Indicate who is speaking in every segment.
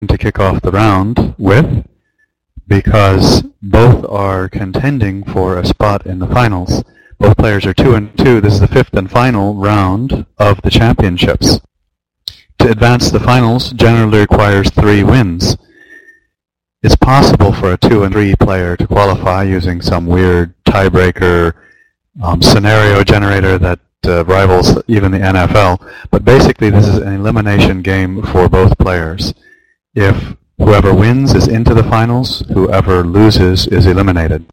Speaker 1: to kick off the round with, because both are contending for a spot in the finals. Both players are 2-2. This is the fifth and final round of the championships. To advance to the finals generally requires 3 wins. It's possible for a 2-3 player to qualify using some weird tiebreaker scenario generator that rivals even the NFL. But basically this is an elimination game for both players. If whoever wins is into the finals, whoever loses is eliminated.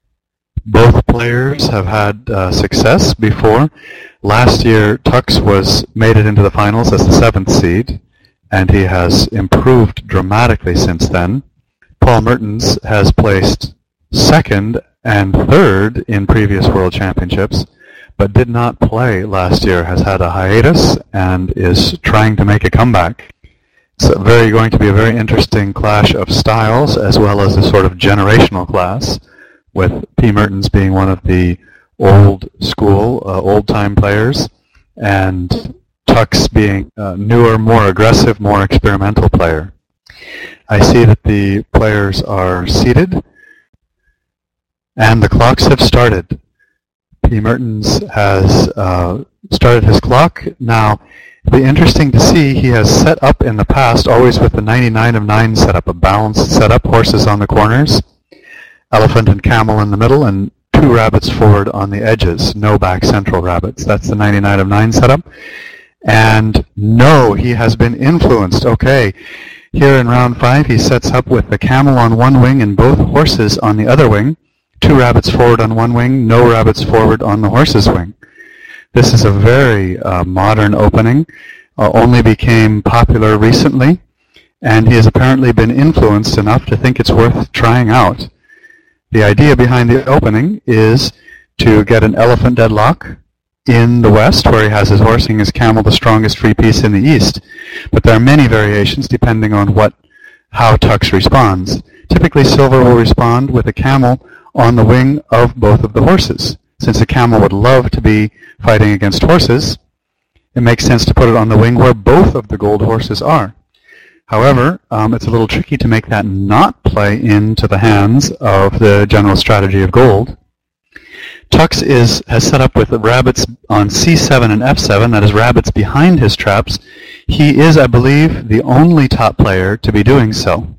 Speaker 1: Both players have had success before. Last year, Tux made it into the finals as the 7th seed, and he has improved dramatically since then. Paul Mertens has placed 2nd and 3rd in previous World Championships, but did not play last year, has had a hiatus, and is trying to make a comeback. It's going to be a very interesting clash of styles, as well as a sort of generational class, with P. Mertens being one of the old school, old-time players, and Tux being a newer, more aggressive, more experimental player. I see that the players are seated, and the clocks have started. P. Mertens has started his clock. Now, it'll be interesting to see, he has set up in the past, always with the 99 of 9 setup, a balanced setup, horses on the corners, elephant and camel in the middle, and 2 rabbits forward on the edges, no back central rabbits. That's the 99 of 9 setup. And no, he has been influenced. Okay, here in round 5 he sets up with the camel on one wing and both horses on the other wing, 2 rabbits forward on one wing, no rabbits forward on the horse's wing. This is a very modern opening, only became popular recently, and he has apparently been influenced enough to think it's worth trying out. The idea behind the opening is to get an elephant deadlock in the west, where he has his horse and his camel the strongest free piece in the east. But there are many variations depending on how Tux responds. Typically, Silver will respond with a camel on the wing of both of the horses. Since the camel would love to be fighting against horses, it makes sense to put it on the wing where both of the gold horses are. However, it's a little tricky to make that not play into the hands of the general strategy of gold. Tux has set up with the rabbits on C7 and F7, that is rabbits behind his traps. He is, I believe, the only top player to be doing so.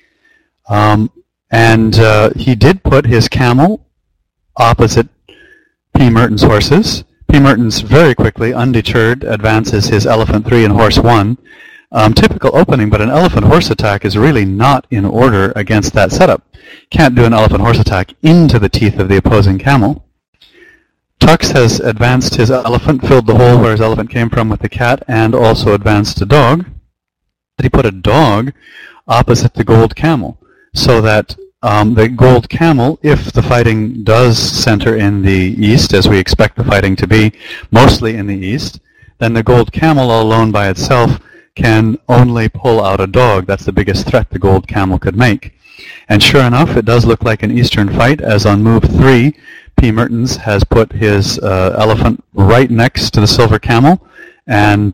Speaker 1: He did put his camel opposite P. Mertens' horses. P. Mertens very quickly, undeterred, advances his elephant 3 and horse 1. Typical opening, but an elephant-horse attack is really not in order against that setup. Can't do an elephant-horse attack into the teeth of the opposing camel. Tux has advanced his elephant, filled the hole where his elephant came from with the cat, and also advanced a dog. But he put a dog opposite the gold camel, so that the gold camel, if the fighting does center in the east, as we expect the fighting to be mostly in the east, then the gold camel all alone by itself can only pull out a dog. That's the biggest threat the gold camel could make. And sure enough, it does look like an eastern fight, as on move 3, P. Mertens has put his elephant right next to the silver camel, and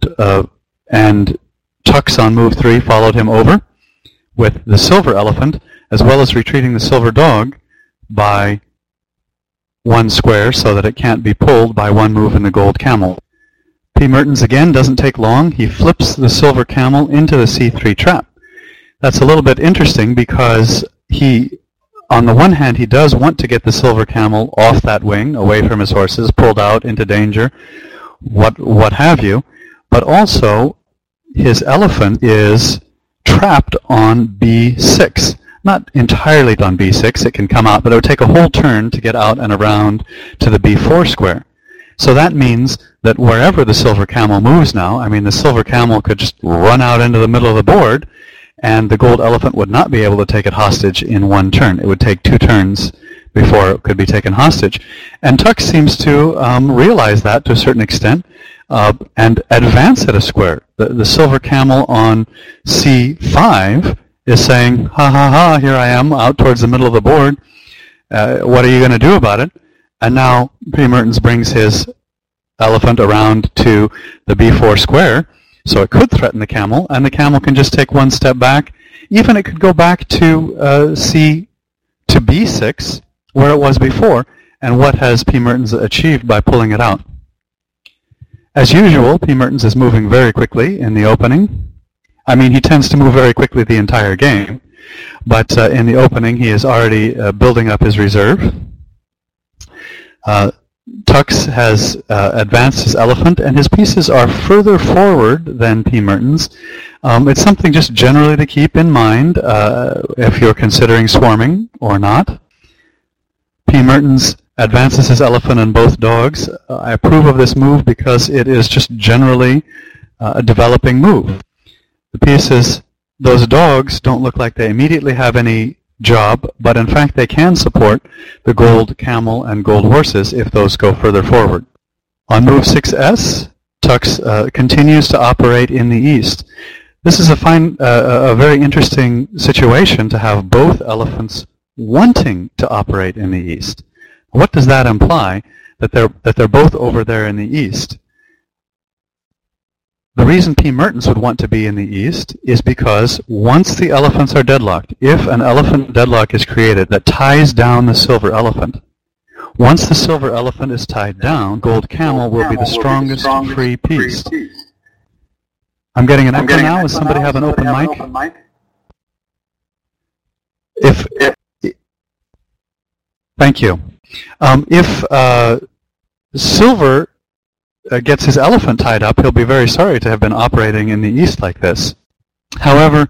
Speaker 1: Tux on move 3 followed him over with the silver elephant, as well as retreating the silver dog by 1 square so that it can't be pulled by 1 move in the gold camel. P. Mertens again doesn't take long. He flips the silver camel into the C3 trap. That's a little bit interesting because on the one hand, he does want to get the silver camel off that wing, away from his horses, pulled out into danger, what have you. But also, his elephant is trapped on B6. Not entirely on B6, it can come out, but it would take a whole turn to get out and around to the B4 square. So that means that wherever the silver camel moves now, I mean, the silver camel could just run out into the middle of the board, and the gold elephant would not be able to take it hostage in 1 turn. It would take 2 turns before it could be taken hostage. And Tux seems to realize that to a certain extent and advance it a square. The silver camel on C5 is saying, ha ha ha, here I am out towards the middle of the board. What are you going to do about it? And now P. Mertens brings his elephant around to the B4 square, so it could threaten the camel, and the camel can just take 1 step back Even it could go back to to B6, where it was before, and what has P. Mertens achieved by pulling it out. As usual, P. Mertens is moving very quickly in the opening. I mean, he tends to move very quickly the entire game, but in the opening he is already building up his reserve. Tux has advanced his elephant, and his pieces are further forward than P. Mertens. It's something just generally to keep in mind if you're considering swarming or not. P. Mertens advances his elephant and both dogs. I approve of this move because it is just generally a developing move. The pieces, those dogs don't look like they immediately have any job, but in fact they can support the gold camel and gold horses if those go further forward. On move 6s, Tux continues to operate in the east. This is a very interesting situation to have both elephants wanting to operate in the east. What does that imply? That they're both over there in the east. The reason P. Mertens would want to be in the east is because once the elephants are deadlocked, if an elephant deadlock is created that ties down the silver elephant, once the silver elephant is tied down, gold camel will be the strongest free piece. I'm getting an echo now. Does somebody have an open mic? Thank you. If silver gets his elephant tied up, he'll be very sorry to have been operating in the east like this. However,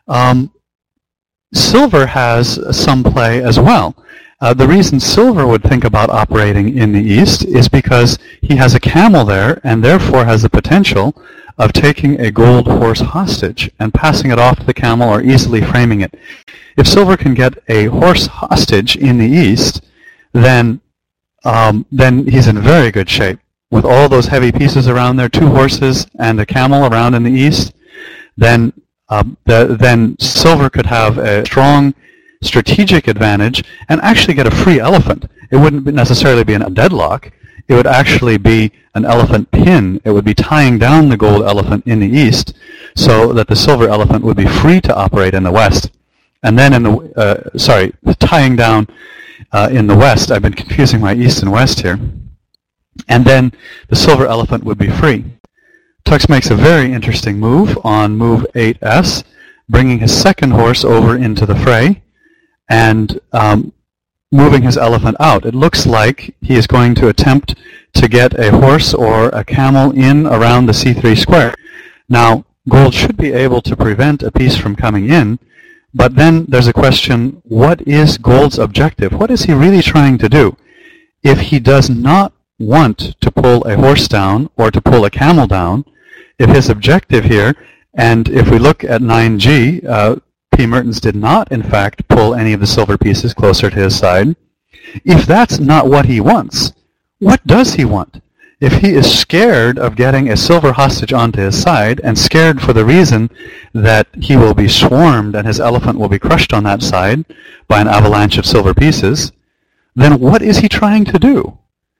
Speaker 1: silver has some play as well. The reason silver would think about operating in the east is because he has a camel there and therefore has the potential of taking a gold horse hostage and passing it off to the camel or easily framing it. If silver can get a horse hostage in the east, then he's in very good shape. With all those heavy pieces around there, 2 horses and a camel around in the east, then silver could have a strong strategic advantage and actually get a free elephant. It wouldn't necessarily be a deadlock. It would actually be an elephant pin. It would be tying down the gold elephant in the east so that the silver elephant would be free to operate in the west. And then tying down in the west. I've been confusing my east and west here. And then the silver elephant would be free. Tux makes a very interesting move on move 8s, bringing his second horse over into the fray and moving his elephant out. It looks like he is going to attempt to get a horse or a camel in around the c3 square. Now, gold should be able to prevent a piece from coming in, but then there's a question, what is gold's objective? What is he really trying to do? If he does not want to pull a horse down or to pull a camel down, if his objective here, and if we look at 9G, P. Mertens did not, in fact, pull any of the silver pieces closer to his side. If that's not what he wants, what does he want? If he is scared of getting a silver hostage onto his side, and scared for the reason that he will be swarmed and his elephant will be crushed on that side by an avalanche of silver pieces, then what is he trying to do?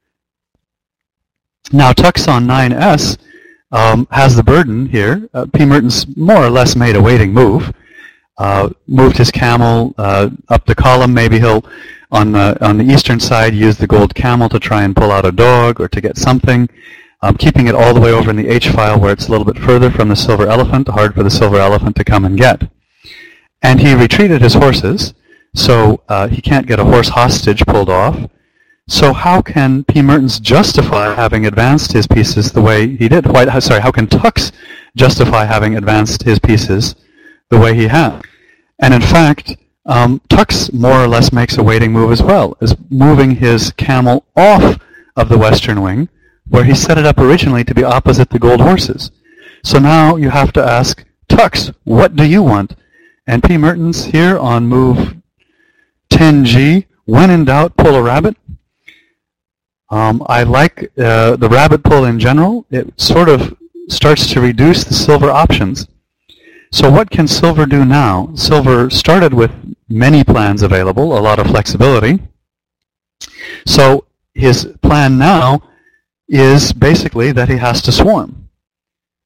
Speaker 1: Now, Tux on 9s has the burden here. P. Mertens more or less made a waiting move. Moved his camel up the column. Maybe he'll, on the eastern side, use the gold camel to try and pull out a dog or to get something, keeping it all the way over in the H-file where it's a little bit further from the silver elephant, hard for the silver elephant to come and get. And he retreated his horses, so he can't get a horse hostage pulled off. So how can P. Mertens justify having advanced his pieces the way he did? How can Tux justify having advanced his pieces the way he had? And in fact, Tux more or less makes a waiting move as well, is moving his camel off of the western wing, where he set it up originally to be opposite the gold horses. So now you have to ask, Tux, what do you want? And P. Mertens here on move 10G, when in doubt, pull a rabbit. I like the rabbit pull in general. It sort of starts to reduce the silver options. So what can silver do now? Silver started with many plans available, a lot of flexibility. So his plan now is basically that he has to swarm.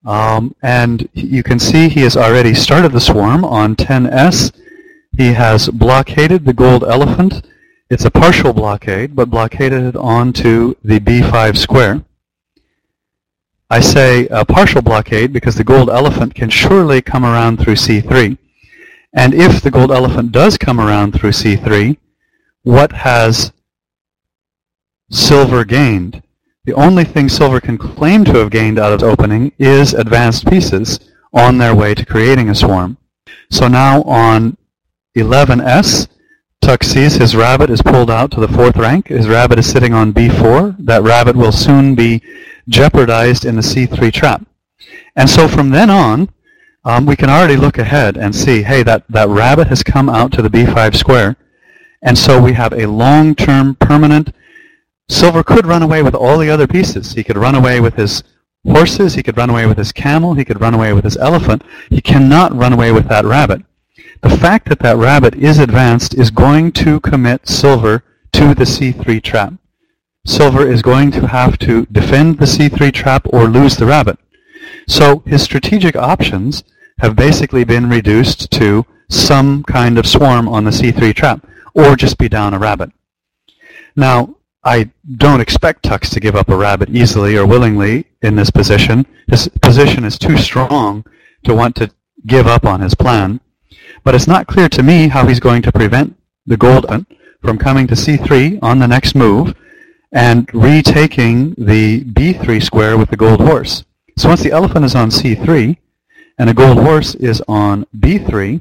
Speaker 1: And you can see he has already started the swarm on 10S. He has blockaded the gold elephant. It's a partial blockade, but blockaded it onto the B5 square. I say a partial blockade because the gold elephant can surely come around through C3. And if the gold elephant does come around through C3, what has silver gained? The only thing silver can claim to have gained out of the opening is advanced pieces on their way to creating a swarm. So now on 11S, Tux sees his rabbit is pulled out to the 4th rank. His rabbit is sitting on B4. That rabbit will soon be jeopardized in the C3 trap. And so from then on, we can already look ahead and see, hey, that rabbit has come out to the B5 square. And so we have a long-term permanent. Silver could run away with all the other pieces. He could run away with his horses. He could run away with his camel. He could run away with his elephant. He cannot run away with that rabbit. The fact that that rabbit is advanced is going to commit silver to the C3 trap. Silver is going to have to defend the C3 trap or lose the rabbit. So his strategic options have basically been reduced to some kind of swarm on the C3 trap, or just be down a rabbit. Now, I don't expect Tux to give up a rabbit easily or willingly in this position. His position is too strong to want to give up on his plan. But it's not clear to me how he's going to prevent the gold from coming to C3 on the next move and retaking the B3 square with the gold horse. So once the elephant is on C3 and the gold horse is on B3,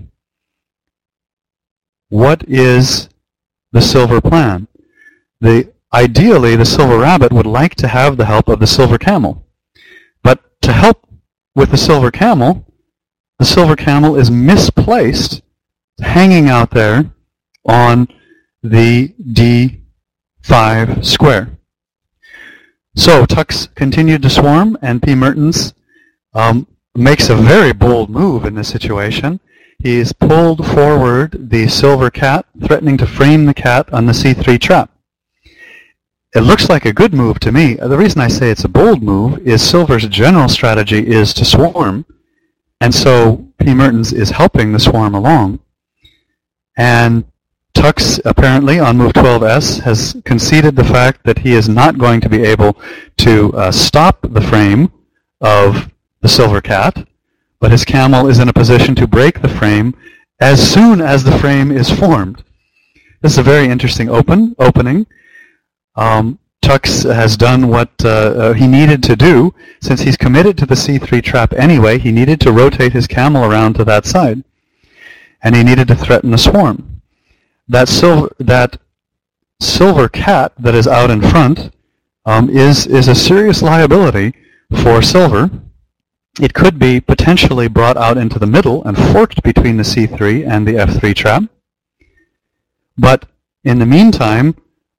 Speaker 1: what is the silver plan? Ideally, the silver rabbit would like to have the help of the silver camel. But to help with the silver camel is misplaced, hanging out there on the D5 square. So Tux continued to swarm, and P. Mertens makes a very bold move in this situation. He's pulled forward the silver cat, threatening to frame the cat on the C3 trap. It looks like a good move to me. The reason I say it's a bold move is silver's general strategy is to swarm, and so P. Mertens is helping the swarm along. And Tux, apparently, on move 12S, has conceded the fact that he is not going to be able to stop the frame of the silver cat, but his camel is in a position to break the frame as soon as the frame is formed. This is a very interesting opening. Tux has done what he needed to do. Since he's committed to the C3 trap anyway, he needed to rotate his camel around to that side. And he needed to threaten the swarm. That silver cat that is out in front is a serious liability for silver. It could be potentially brought out into the middle and forked between the C3 and the F3 trap. But in the meantime,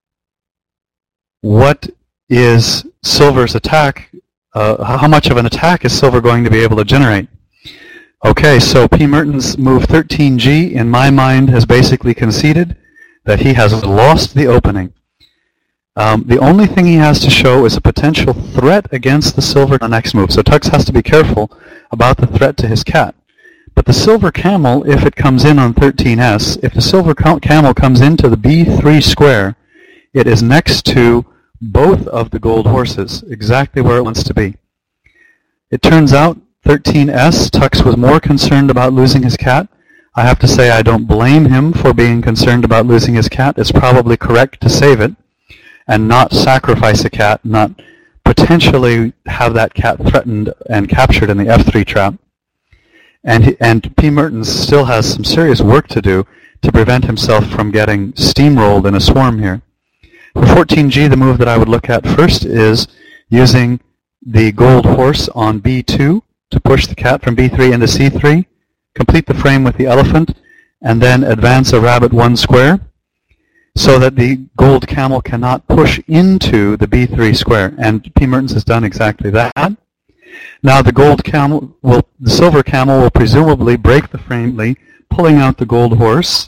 Speaker 1: what is silver's attack? How much of an attack is silver going to be able to generate? Okay, so P. Mertens' move 13G, in my mind, has basically conceded that he has lost the opening. The only thing he has to show is a potential threat against the silver on the next move. So Tux has to be careful about the threat to his cat. But the silver camel, if it comes in on 13S, if the silver camel comes into the B3 square, it is next to both of the gold horses, exactly where it wants to be. It turns out 13S, Tux was more concerned about losing his cat. I have to say I don't blame him for being concerned about losing his cat. It's probably correct to save it and not sacrifice a cat, not potentially have that cat threatened and captured in the F3 trap. And P. Mertens still has some serious work to do to prevent himself from getting steamrolled in a swarm here. For 14G, the move that I would look at first is using the gold horse on B2 to push the cat from B3 into C3, complete the frame with the elephant, and then advance a rabbit 1 square so that the gold camel cannot push into the B3 square. And P. Mertens has done exactly that. Now the silver camel will presumably break the frame, pulling out the gold horse.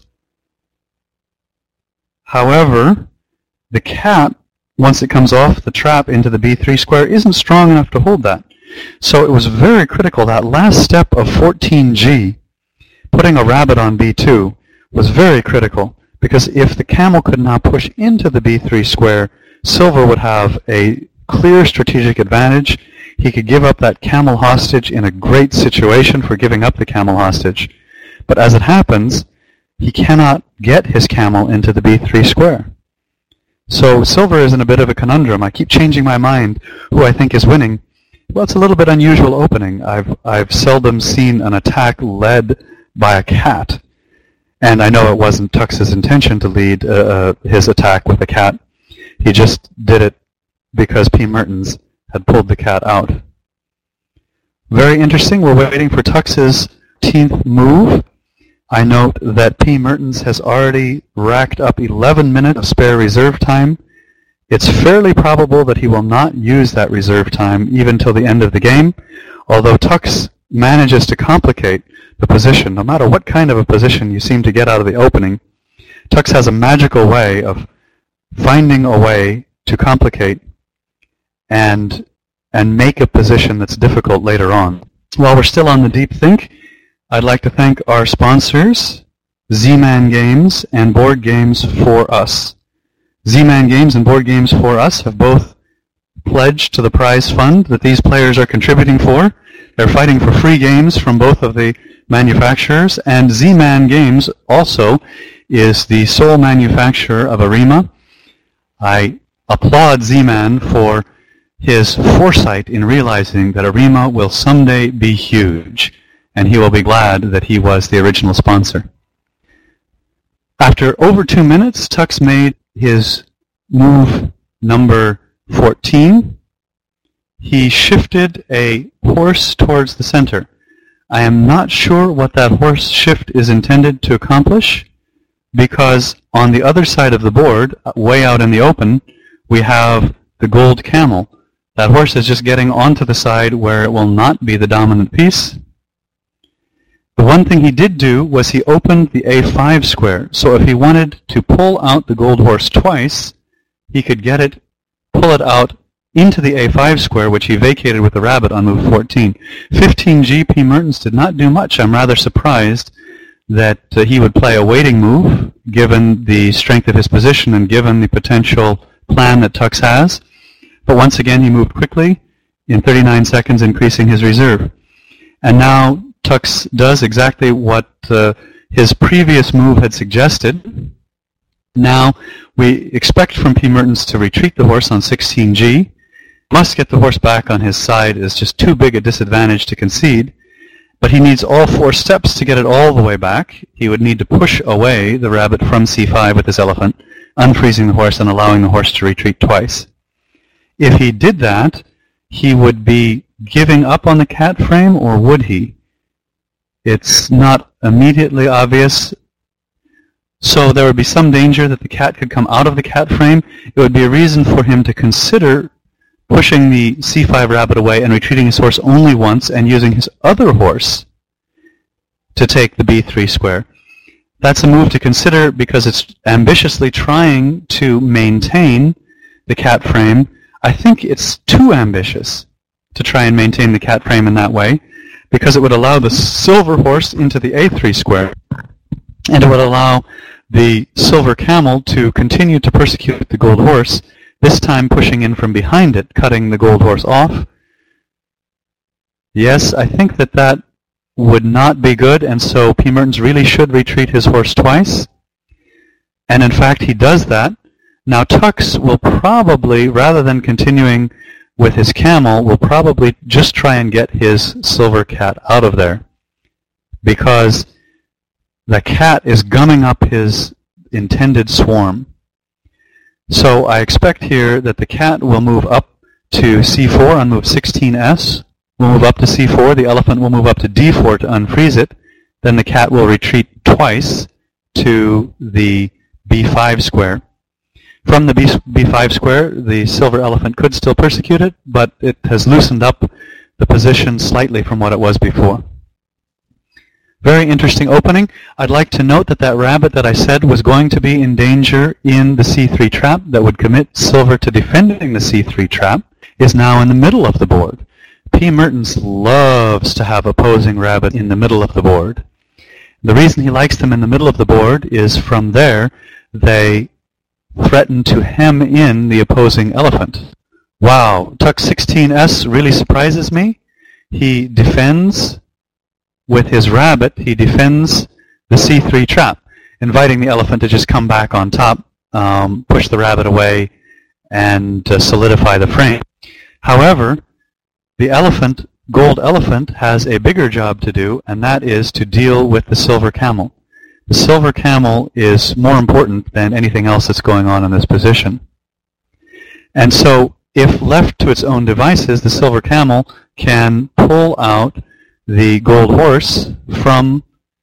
Speaker 1: However, the cat, once it comes off the trap into the B3 square, isn't strong enough to hold that. So it was very critical. That last step of 14g, putting a rabbit on b2, was very critical, because if the camel could now push into the b3 square, Silver would have a clear strategic advantage. He could give up that camel hostage in a great situation for giving up the camel hostage. But as it happens, he cannot get his camel into the b3 square. So Silver is in a bit of a conundrum. I keep changing my mind who I think is winning. Well, it's a little bit unusual opening. I've seldom seen an attack led by a cat. And I know it wasn't Tux's intention to lead his attack with a cat. He just did it because P. Mertens had pulled the cat out. Very interesting. We're waiting for Tux's 10th move. I note that P. Mertens has already racked up 11 minutes of spare reserve time. It's fairly probable that he will not use that reserve time even till the end of the game, although Tux manages to complicate the position. No matter what kind of a position you seem to get out of the opening, Tux has a magical way of finding a way to complicate and make a position that's difficult later on. While we're still on the deep think, I'd like to thank our sponsors, Z-Man Games and Board Games for Us. Z-Man Games and Board Games for Us have both pledged to the prize fund that these players are contributing for. They're fighting for free games from both of the manufacturers, and Z-Man Games also is the sole manufacturer of Arima. I applaud Z-Man for his foresight in realizing that Arima will someday be huge, and he will be glad that he was the original sponsor. After over 2 minutes, Tux made his move number 14. He shifted a horse towards the center. I am not sure what that horse shift is intended to accomplish, because on the other side of the board, way out in the open, we have the gold camel. That horse is just getting onto the side where it will not be the dominant piece. The one thing he did do was he opened the A5 square. So if he wanted to pull out the gold horse twice, he could get it, pull it out into the A5 square, which he vacated with the rabbit on move 14. 15G, P. Mertens did not do much. I'm rather surprised that he would play a waiting move, given the strength of his position and given the potential plan that Tux has. But once again, he moved quickly, in 39 seconds, increasing his reserve. And now Tux does exactly what his previous move had suggested. Now we expect from P. Mertens to retreat the horse on 16G. Must get the horse back on his side is just too big a disadvantage to concede. But he needs all 4 steps to get it all the way back. He would need to push away the rabbit from C5 with his elephant, unfreezing the horse and allowing the horse to retreat twice. If he did that, he would be giving up on the cat frame, or would he? It's not immediately obvious. So there would be some danger that the cat could come out of the cat frame. It would be a reason for him to consider pushing the C5 rabbit away and retreating his horse only once and using his other horse to take the B3 square. That's a move to consider because it's ambitiously trying to maintain the cat frame. I think it's too ambitious to try and maintain the cat frame in that way, because it would allow the silver horse into the A3 square, and it would allow the silver camel to continue to persecute the gold horse, this time pushing in from behind it, cutting the gold horse off. Yes, I think that would not be good, and so P. Mertens really should retreat his horse twice. And in fact, he does that. Now Tux will probably, rather than continuing with his camel, will probably just try and get his silver cat out of there, because the cat is gumming up his intended swarm. So I expect here that the cat will move up to C4 on move 16S, will move up to C4, the elephant will move up to D4 to unfreeze it, then the cat will retreat twice to the B5 square. From the B5 square, the silver elephant could still persecute it, but it has loosened up the position slightly from what it was before. Very interesting opening. I'd like to note that that rabbit that I said was going to be in danger in the C3 trap that would commit silver to defending the C3 trap is now in the middle of the board. P. Mertens loves to have opposing rabbit in the middle of the board. The reason he likes them in the middle of the board is from there they threaten to hem in the opposing elephant. Wow, Tuck 16S really surprises me. He defends with his rabbit, he defends the C3 trap, inviting the elephant to just come back on top, push the rabbit away, and solidify the frame. However, the elephant, gold elephant, has a bigger job to do, and that is to deal with the silver camel. The silver camel is more important than anything else that's going on in this position. And so, if left to its own devices, the silver camel can pull out the gold horse from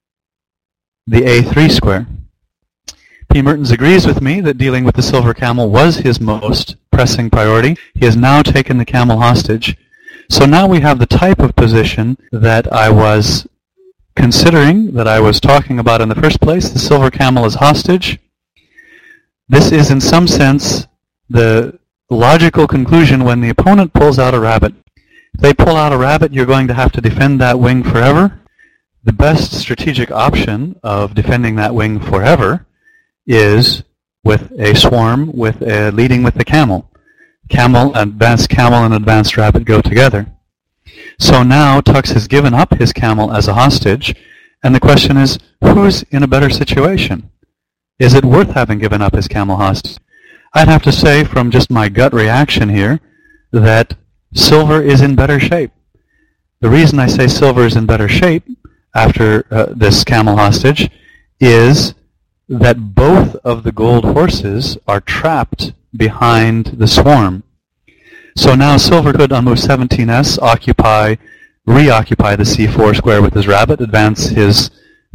Speaker 1: the A3 square. P. Mertens agrees with me that dealing with the silver camel was his most pressing priority. He has now taken the camel hostage. So now we have the type of position that I was considering, that I was talking about in the first place. The silver camel is hostage. This is in some sense the logical conclusion when the opponent pulls out a rabbit. If they pull out a rabbit, you're going to have to defend that wing forever. The best strategic option of defending that wing forever is with a swarm, leading with the camel. Advanced camel and advanced rabbit go together. So now Tux has given up his camel as a hostage, and the question is, who's in a better situation? Is it worth having given up his camel hostage? I'd have to say, from just my gut reaction here, that silver is in better shape. The reason I say silver is in better shape after this camel hostage is that both of the gold horses are trapped behind the swarm. So now silver could, on move 17S, reoccupy the C4 square with his rabbit, advance his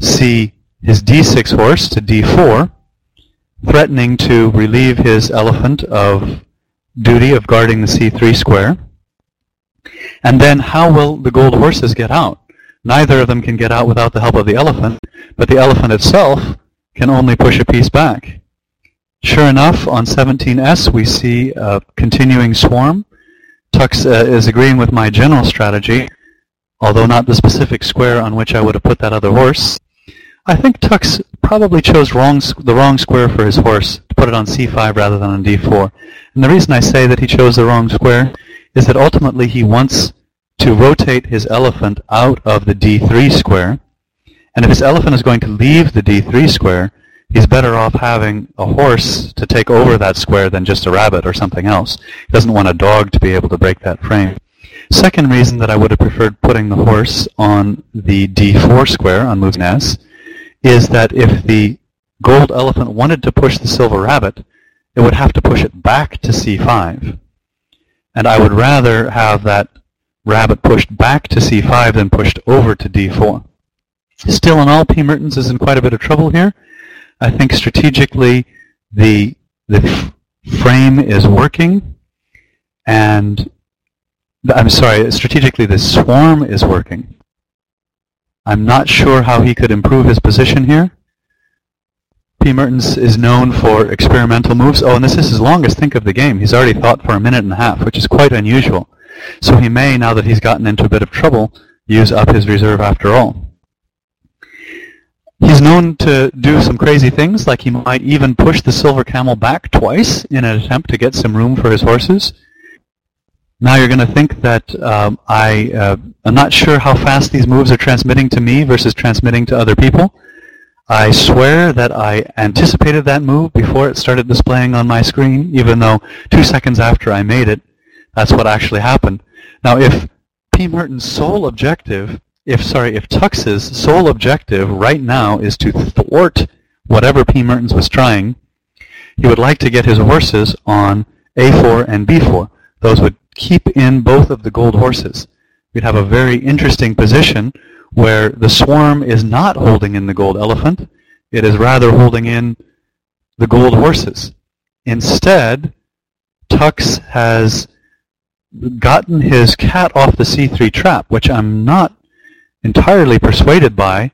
Speaker 1: D6 horse to D4, threatening to relieve his elephant of duty of guarding the C3 square. And then how will the gold horses get out? Neither of them can get out without the help of the elephant, but the elephant itself can only push a piece back. Sure enough, on 17S we see a continuing swarm. Tux is agreeing with my general strategy, although not the specific square on which I would have put that other horse. I think Tux probably chose the wrong square for his horse, to put it on C5 rather than on D4. And the reason I say that he chose the wrong square is that ultimately he wants to rotate his elephant out of the D3 square. And if his elephant is going to leave the D3 square, he's better off having a horse to take over that square than just a rabbit or something else. He doesn't want a dog to be able to break that frame. Second reason that I would have preferred putting the horse on the D4 square on move S is that if the gold elephant wanted to push the silver rabbit, it would have to push it back to C5. And I would rather have that rabbit pushed back to C5 than pushed over to D4. Still in all, P. Mertens is in quite a bit of trouble here. I think strategically the frame is working, and strategically the swarm is working. I'm not sure how he could improve his position here. P. Mertens is known for experimental moves. Oh, and this is his longest think of the game. He's already thought for a minute and a half, which is quite unusual. So he may, now that he's gotten into a bit of trouble, use up his reserve after all. He's known to do some crazy things, like he might even push the silver camel back twice in an attempt to get some room for his horses. Now you're going to think that I'm not sure how fast these moves are transmitting to me versus transmitting to other people. I swear that I anticipated that move before it started displaying on my screen, even though 2 seconds after I made it, that's what actually happened. Now if P. Mertens' sole objective, if Tux's sole objective right now is to thwart whatever P. Mertens was trying, he would like to get his horses on A4 and B4. Those would keep in both of the gold horses. We'd have a very interesting position where the swarm is not holding in the gold elephant. It is rather holding in the gold horses. Instead, Tux has gotten his cat off the C3 trap, which I'm not entirely persuaded by.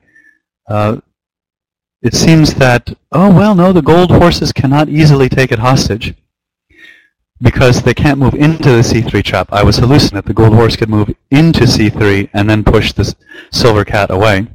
Speaker 1: It seems that, oh well, no, the gold horses cannot easily take it hostage. because they can't move into the c3 trap. I was hallucinating that the gold horse could move into c3 and then push the silver cat away.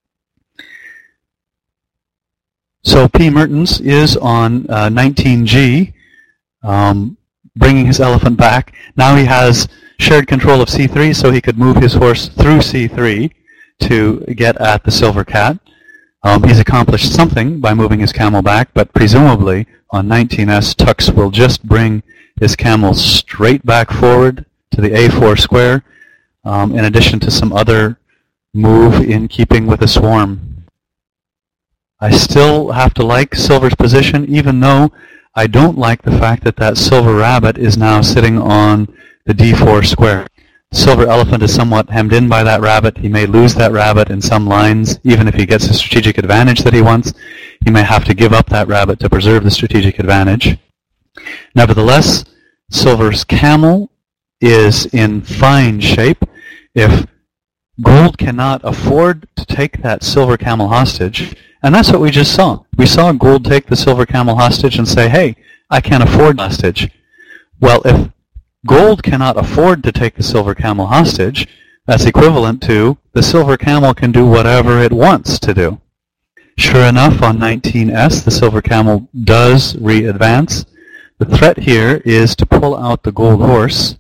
Speaker 1: So P. Mertens is on 19G, bringing his elephant back. Now he has shared control of c3, so he could move his horse through c3 to get at the silver cat. He's accomplished something by moving his camel back, but presumably on 19S, Tux will just bring his camel straight back forward to the A4 square, in addition to some other move in keeping with the swarm. I still have to like Silver's position, even though I don't like the fact that that silver rabbit is now sitting on the D4 square. Silver elephant is somewhat hemmed in by that rabbit. He may lose that rabbit in some lines. Even if he gets the strategic advantage that he wants, he may have to give up that rabbit to preserve the strategic advantage. Nevertheless, Silver's camel is in fine shape. If gold cannot afford to take that silver camel hostage, and that's what we just saw. We saw gold take the silver camel hostage and say, hey, I can't afford hostage. Well, if gold cannot afford to take the silver camel hostage, that's equivalent to the silver camel can do whatever it wants to do. Sure enough, on 19S, the silver camel does re-advance. The threat here is to pull out the gold horse.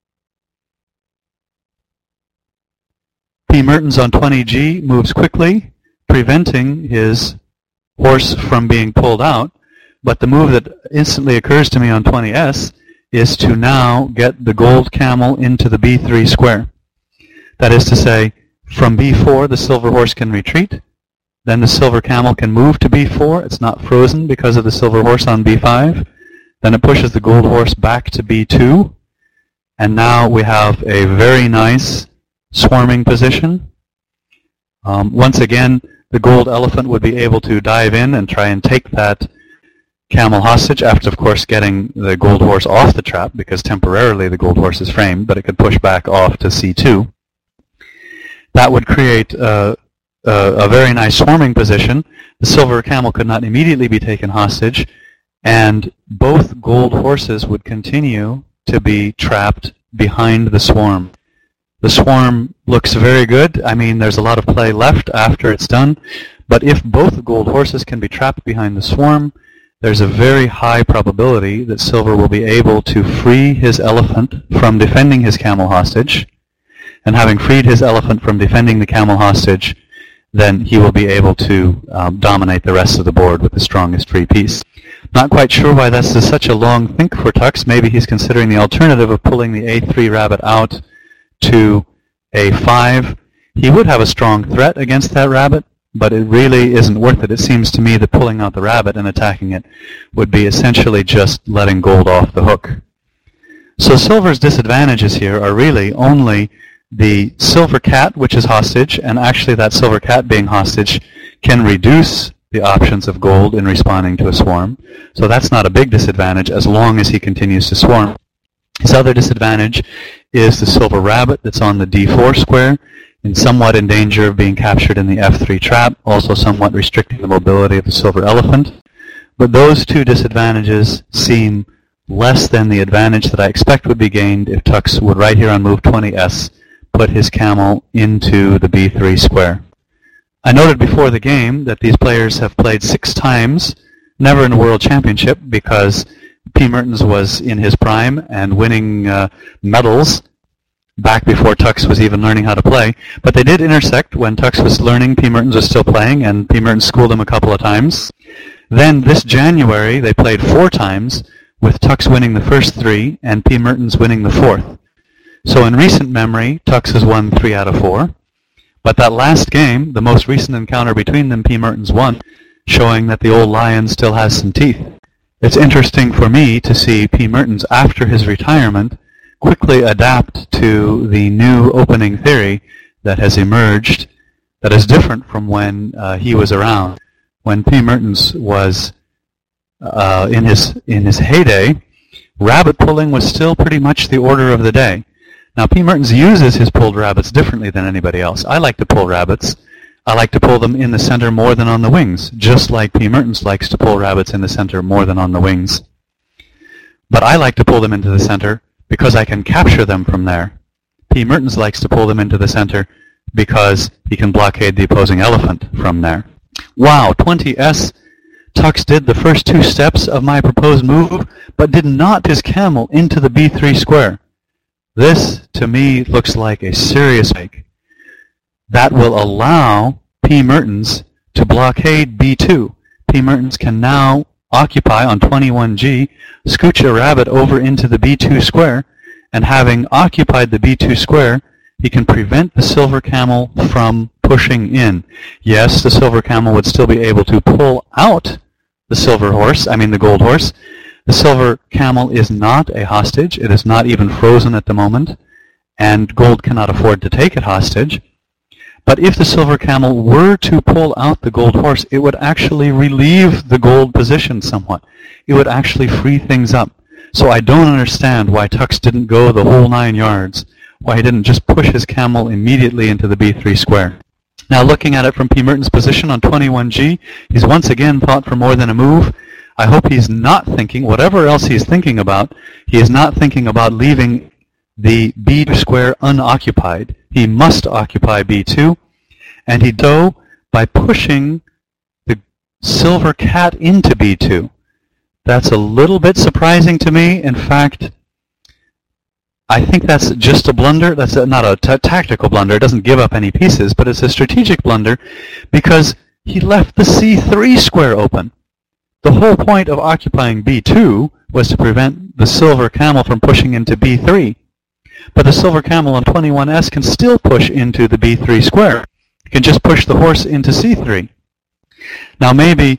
Speaker 1: P. Mertens on 20G moves quickly, preventing his horse from being pulled out. But the move that instantly occurs to me on 20S is to now get the gold camel into the B3 square. That is to say, from B4, the silver horse can retreat. Then the silver camel can move to B4. It's not frozen because of the silver horse on B5. Then it pushes the gold horse back to B2. And now we have a very nice swarming position. Once again, the gold elephant would be able to dive in and try and take that camel hostage after, of course, getting the gold horse off the trap, because temporarily the gold horse is framed, but it could push back off to C2. That would create a very nice swarming position. The silver camel could not immediately be taken hostage, and both gold horses would continue to be trapped behind the swarm. The swarm looks very good. I mean, there's a lot of play left after it's done, but if both gold horses can be trapped behind the swarm, there's a very high probability that Silver will be able to free his elephant from defending his camel hostage, and having freed his elephant from defending the camel hostage, then he will be able to dominate the rest of the board with the strongest free piece. Not quite sure why this is such a long think for Tux. Maybe he's considering the alternative of pulling the A3 rabbit out to A5. He would have a strong threat against that rabbit, but it really isn't worth it. It seems to me that pulling out the rabbit and attacking it would be essentially just letting gold off the hook. So Silver's disadvantages here are really only the silver cat, which is hostage, and actually that silver cat being hostage can reduce the options of gold in responding to a swarm. So that's not a big disadvantage as long as he continues to swarm. His other disadvantage is the silver rabbit that's on the D4 square, and somewhat in danger of being captured in the F3 trap, also somewhat restricting the mobility of the silver elephant. But those two disadvantages seem less than the advantage that I expect would be gained if Tux would right here on move 20S put his camel into the B3 square. I noted before the game that these players have played 6 times, never in a world championship, because P. Mertens was in his prime and winning medals back before Tux was even learning how to play. But they did intersect when Tux was learning. P. Mertens was still playing, and P. Mertens schooled him a couple of times. Then this January, they played 4 times, with Tux winning the first 3 and P. Mertens winning the 4th. So in recent memory, Tux has won 3 out of 4. But that last game, the most recent encounter between them, P. Mertens won, showing that the old lion still has some teeth. It's interesting for me to see P. Mertens, after his retirement, quickly adapt to the new opening theory that has emerged that is different from when he was around. When P. Mertens was in his heyday, rabbit pulling was still pretty much the order of the day. Now, P. Mertens uses his pulled rabbits differently than anybody else. I like to pull rabbits. I like to pull them in the center more than on the wings, just like P. Mertens likes to pull rabbits in the center more than on the wings. But I like to pull them into the center because I can capture them from there. P. Mertens likes to pull them into the center because he can blockade the opposing elephant from there. Wow, 20s. Tux did the first two steps of my proposed move, but did not put his camel into the b3 square. This, to me, looks like a serious mistake. That will allow P. Mertens to blockade b2. P. Mertens can now occupy on 21g, scooch a rabbit over into the b2 square, and having occupied the b2 square, he can prevent the silver camel from pushing in. Yes, the silver camel would still be able to pull out the gold horse. The silver camel is not a hostage. It is not even frozen at the moment, and gold cannot afford to take it hostage. But if the silver camel were to pull out the gold horse, it would actually relieve the gold position somewhat. It would actually free things up. So I don't understand why Tux didn't go the whole 9 yards, why he didn't just push his camel immediately into the b3 square. Now looking at it from P. Mertens' position on 21g, he's once again thought for more than a move. I hope he's not thinking, whatever else he's thinking about, he is not thinking about leaving the b2 square unoccupied. He must occupy b2, and he does by pushing the silver cat into b2. That's a little bit surprising to me. In fact, I think that's just a blunder. That's not a tactical blunder. It doesn't give up any pieces, but it's a strategic blunder because he left the c3 square open. The whole point of occupying b2 was to prevent the silver camel from pushing into b3. But the silver camel on 21s can still push into the b3 square. It can just push the horse into c3. Now maybe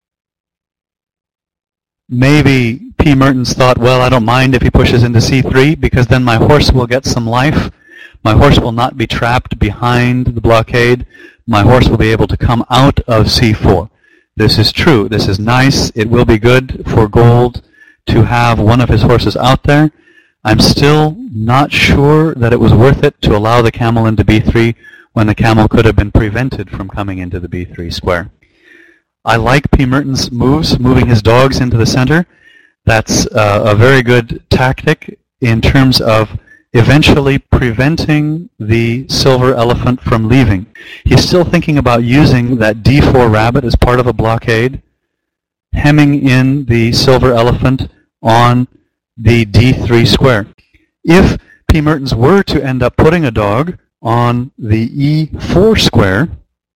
Speaker 1: P. Mertens thought, well, I don't mind if he pushes into c3 because then my horse will get some life. My horse will not be trapped behind the blockade. My horse will be able to come out of c4. This is true. This is nice. It will be good for gold to have one of his horses out there. I'm still not sure that it was worth it to allow the camel into b3 when the camel could have been prevented from coming into the b3 square. I like P. Mertens' moves, moving his dogs into the center. That's a very good tactic in terms of eventually preventing the silver elephant from leaving. He's still thinking about using that d4 rabbit as part of a blockade, hemming in the silver elephant on the d3 square. If P. Mertens were to end up putting a dog on the e4 square,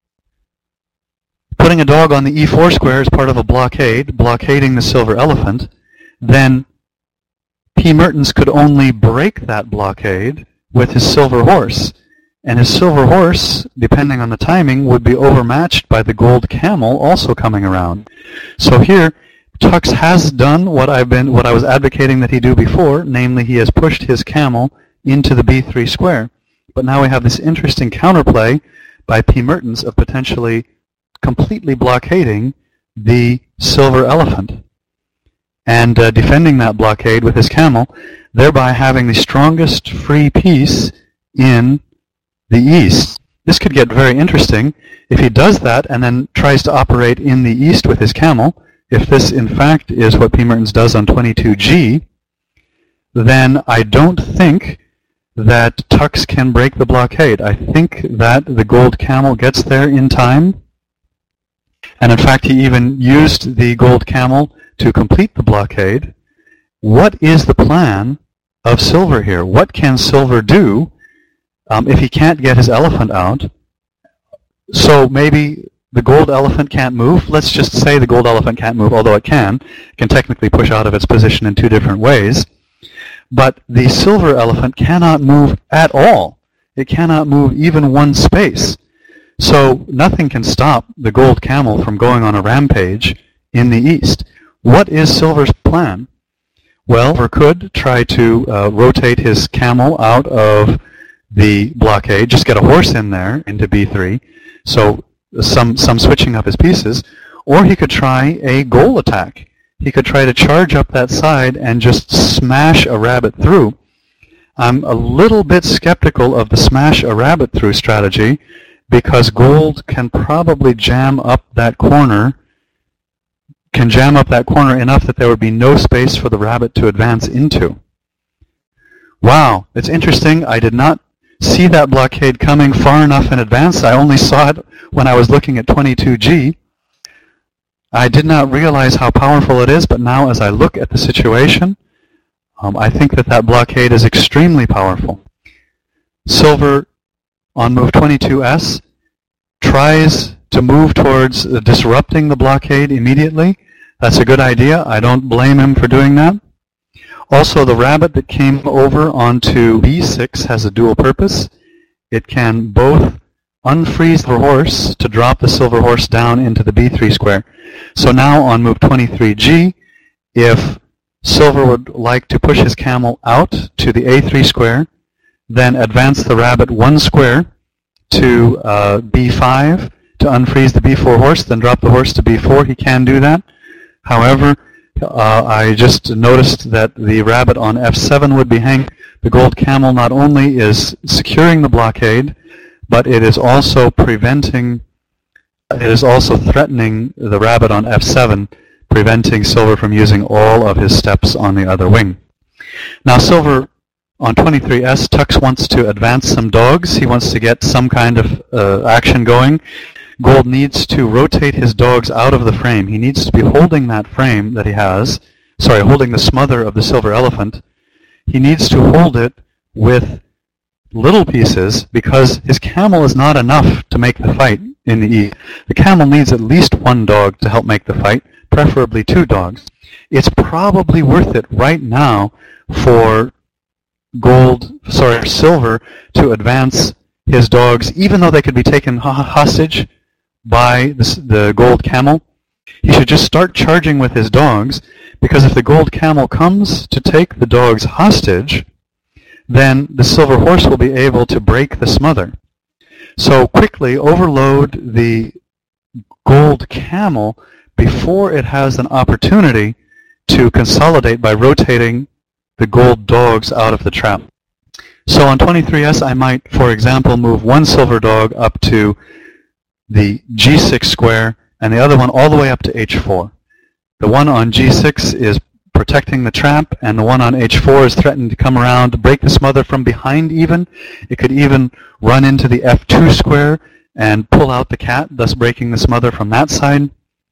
Speaker 1: putting a dog on the e4 square as part of a blockade, blockading the silver elephant, then P. Mertens could only break that blockade with his silver horse. And his silver horse, depending on the timing, would be overmatched by the gold camel also coming around. So here, Tux has done what I was advocating that he do before, namely he has pushed his camel into the b3 square. But now we have this interesting counterplay by P. Mertens of potentially completely blockading the silver elephant and defending that blockade with his camel, thereby having the strongest free piece in the east. This could get very interesting if he does that and then tries to operate in the east with his camel. If this, in fact, is what P. Mertens does on 22g, then I don't think that Tux can break the blockade. I think that the gold camel gets there in time. And in fact, he even used the gold camel to complete the blockade. What is the plan of silver here? What can silver do if he can't get his elephant out? So maybe the gold elephant can't move. Let's just say the gold elephant can't move, although it can technically push out of its position in two different ways. But the silver elephant cannot move at all. It cannot move even one space. So nothing can stop the gold camel from going on a rampage in the east. What is silver's plan? Well, Silver could try to rotate his camel out of the blockade, just get a horse in there into b3, so some switching up his pieces, or he could try a goal attack. He could try to charge up that side and just smash a rabbit through. I'm a little bit skeptical of the smash a rabbit through strategy because gold can probably jam up that corner can jam up that corner enough that there would be no space for the rabbit to advance into. Wow, it's interesting. I did not see that blockade coming far enough in advance. I only saw it when I was looking at 22G. I did not realize how powerful it is, but now as I look at the situation, I think that that blockade is extremely powerful. Silver on move 22S tries to move towards disrupting the blockade immediately. That's a good idea. I don't blame him for doing that. Also, the rabbit that came over onto B6 has a dual purpose. It can both unfreeze the horse to drop the silver horse down into the B3 square. So now on move 23G, if silver would like to push his camel out to the A3 square, then advance the rabbit 1 square to B5 to unfreeze the B4 horse, then drop the horse to B4, he can do that. However, I just noticed that the rabbit on F7 would be hanging. The gold camel not only is securing the blockade, but it is also threatening the rabbit on F7, preventing silver from using all of his steps on the other wing. Now silver on 23S, Tux wants to advance some dogs. He wants to get some kind of action going. Gold needs to rotate his dogs out of the frame. He needs to be holding that frame that he has, holding the smother of the silver elephant. He needs to hold it with little pieces because his camel is not enough to make the fight in the E. The camel needs at least 1 dog to help make the fight, preferably 2 dogs. It's probably worth it right now for silver to advance his dogs, even though they could be taken hostage by the gold camel. He should just start charging with his dogs, because if the gold camel comes to take the dogs hostage, then the silver horse will be able to break the smother. So quickly overload the gold camel before it has an opportunity to consolidate by rotating the gold dogs out of the trap. So on 23S, I might, for example, move 1 silver dog up to the G6 square and the other one all the way up to H4. The one on G6 is protecting the trap, and the one on H4 is threatening to come around, break the smother from behind even. It could even run into the F2 square and pull out the cat, thus breaking the smother from that side.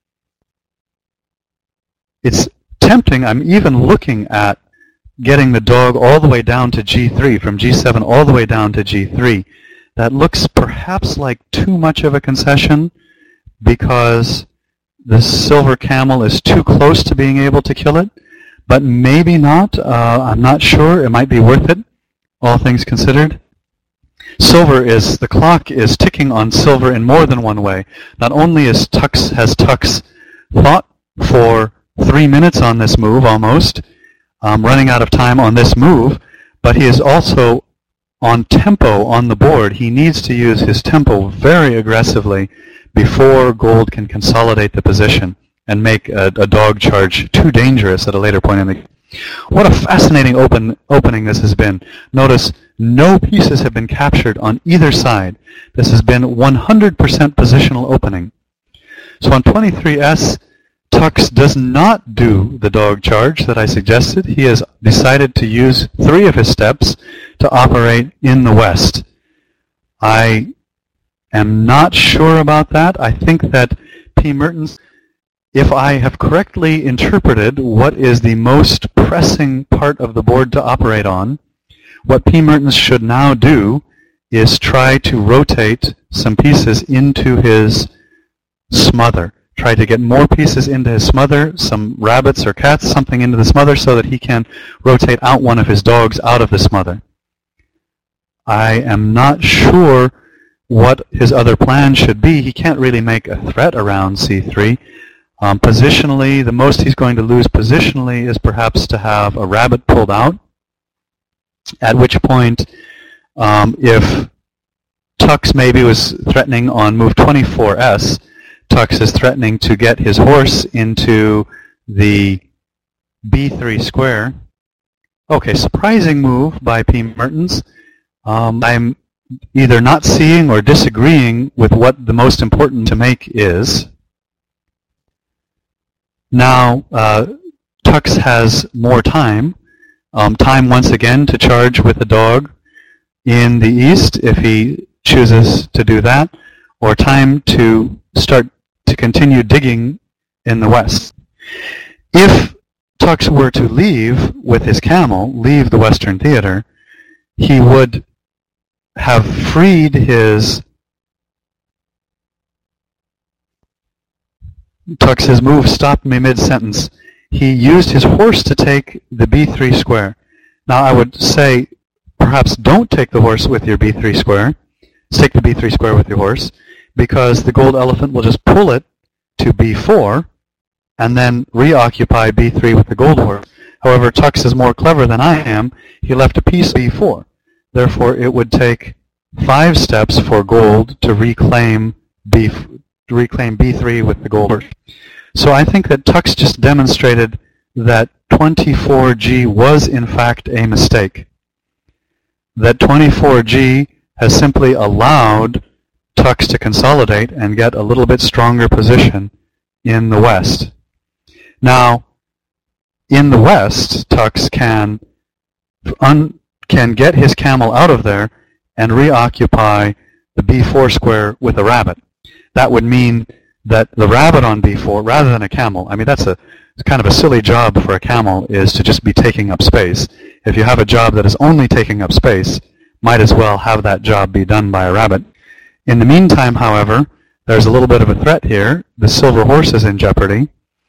Speaker 1: It's tempting. I'm even looking at getting the dog all the way down to G3, from G7 all the way down to G3. That looks perhaps like too much of a concession because the silver camel is too close to being able to kill it, but maybe not. I'm not sure. It might be worth it, all things considered. The clock is ticking on silver in more than one way. Not only has Tux fought for 3 minutes on this move almost, running out of time on this move, but he is also on tempo on the board. He needs to use his tempo very aggressively before gold can consolidate the position and make a dog charge too dangerous at a later point in the game. What a fascinating opening this has been. Notice no pieces have been captured on either side. This has been 100% positional opening. So on 23S, Tux does not do the dog charge that I suggested. He has decided to use 3 of his steps to operate in the west. I am not sure about that. I think that P. Mertens, if I have correctly interpreted what is the most pressing part of the board to operate on, what P. Mertens should now do is try to rotate some pieces into his smother. Try to get more pieces into his smother, some rabbits or cats, something into the smother, so that he can rotate out one of his dogs out of the smother. I am not sure what his other plan should be. He can't really make a threat around C3. Positionally, the most he's going to lose positionally is perhaps to have a rabbit pulled out, at which point, if Tux maybe was threatening on move 24S, Tux is threatening to get his horse into the B3 square. Okay, surprising move by P. Mertens. I'm either not seeing or disagreeing with what the most important to make is. Now, Tux has more time. Time once again to charge with the dog in the east if he chooses to do that, or time to start to continue digging in the west. If Tux were to leave with his camel, leave the Western Theater, he would have freed his Tux's move stopped me mid-sentence. He used his horse to take the b3 square. Now I would say perhaps don't take the horse with your b3 square. Take the b3 square with your horse, because the gold elephant will just pull it to b4 and then reoccupy b3 with the gold horse. However, Tux is more clever than I am. He left a piece b4. Therefore, it would take 5 steps for gold to reclaim b3 with the gold horse. So I think that Tux just demonstrated that 24G was in fact a mistake. That 24G has simply allowed Tux to consolidate and get a little bit stronger position in the west. Now, in the west, Tux can get his camel out of there and reoccupy the b4 square with a rabbit. That would mean that the rabbit on b4, rather than a camel, I mean, it's kind of a silly job for a camel, is to just be taking up space. If you have a job that is only taking up space, might as well have that job be done by a rabbit. In the meantime, however, there's a little bit of a threat here. The silver horse is in jeopardy.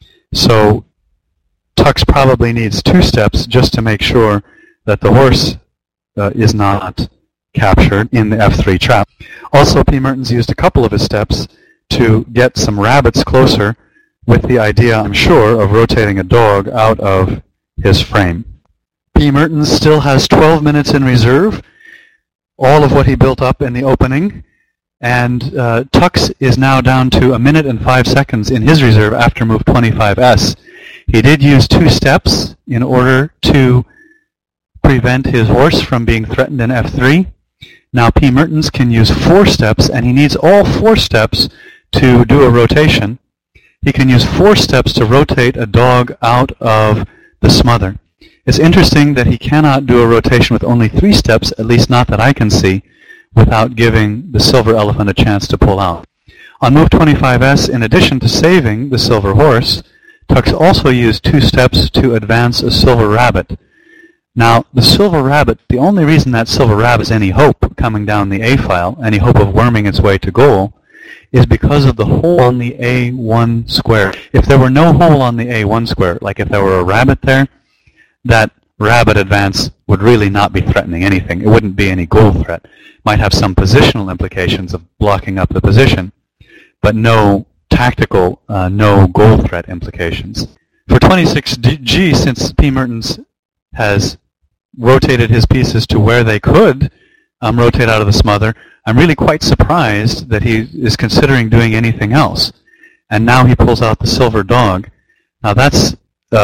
Speaker 1: So Tux probably needs 2 steps just to make sure that the horse is not captured in the f3 trap. Also, P. Mertens used a couple of his steps to get some rabbits closer with the idea, I'm sure, of rotating a dog out of his frame. P. Mertens still has 12 minutes in reserve, all of what he built up in the opening, and Tux is now down to 1 minute and 5 seconds in his reserve after move 25S. He did use 2 steps in order to prevent his horse from being threatened in f3. Now P. Mertens can use 4 steps, and he needs all 4 steps to do a rotation. He can use 4 steps to rotate a dog out of the smother. It's interesting that he cannot do a rotation with only 3 steps, at least not that I can see, without giving the silver elephant a chance to pull out. On move 25S, in addition to saving the silver horse, Tux also used 2 steps to advance a silver rabbit. Now, the silver rabbit, the only reason that silver rabbit has any hope coming down the A file, any hope of worming its way to goal, is because of the hole on the A1 square. If there were no hole on the A1 square, like if there were a rabbit there, that rabbit advance would really not be threatening anything. It wouldn't be any goal threat. Might have some positional implications of blocking up the position, but no tactical, no goal threat implications. For 26G, since P. Mertens has rotated his pieces to where they could rotate out of the smother, I'm really quite surprised that he is considering doing anything else. And now he pulls out the silver dog. Now that's,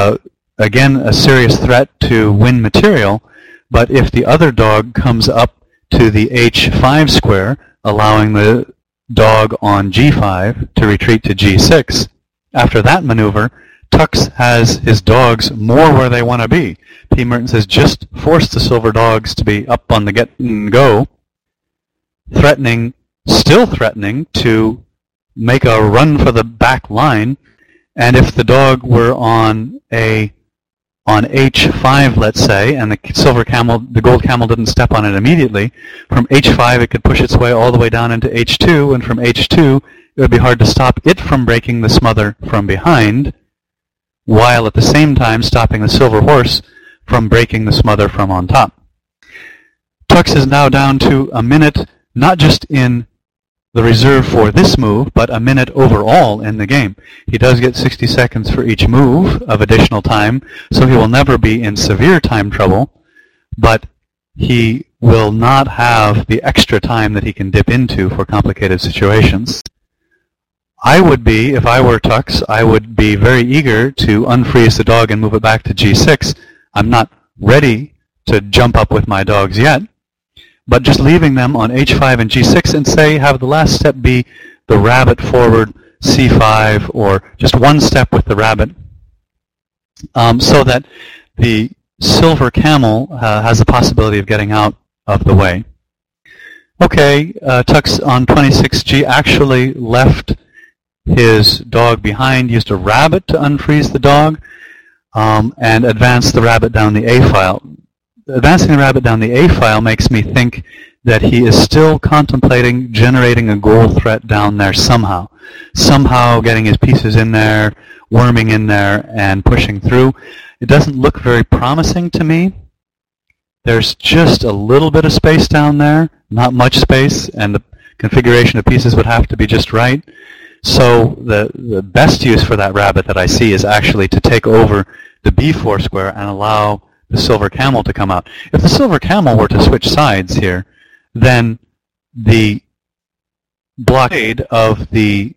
Speaker 1: again, a serious threat to win material, but if the other dog comes up to the h5 square, allowing the dog on g5 to retreat to g6, after that maneuver, Tux has his dogs more where they want to be. P. Mertens has just forced the silver dogs to be up on the get and go, still threatening to make a run for the back line. And if the dog were on h5, let's say, and the gold camel didn't step on it immediately, from h5 it could push its way all the way down into h2, and from h2 it would be hard to stop it from breaking the smother from behind, while at the same time stopping the silver horse from breaking the smother from on top. Tux is now down to 1 minute, not just in the reserve for this move, but 1 minute overall in the game. He does get 60 seconds for each move of additional time, so he will never be in severe time trouble, but he will not have the extra time that he can dip into for complicated situations. I would be, if I were Tux, I would be very eager to unfreeze the dog and move it back to g6. I'm not ready to jump up with my dogs yet, but just leaving them on h5 and g6 and say have the last step be the rabbit forward c5, or just 1 step with the rabbit so that the silver camel has the possibility of getting out of the way. Okay, Tux on 26G actually left his dog behind, used a rabbit to unfreeze the dog, and advanced the rabbit down the A file. Advancing the rabbit down the A file makes me think that he is still contemplating generating a goal threat down there somehow. Somehow getting his pieces in there, worming in there, and pushing through. It doesn't look very promising to me. There's just a little bit of space down there, not much space, and the configuration of pieces would have to be just right. So the best use for that rabbit that I see is actually to take over the B4 square and allow the silver camel to come out. If the silver camel were to switch sides here, then the blockade of the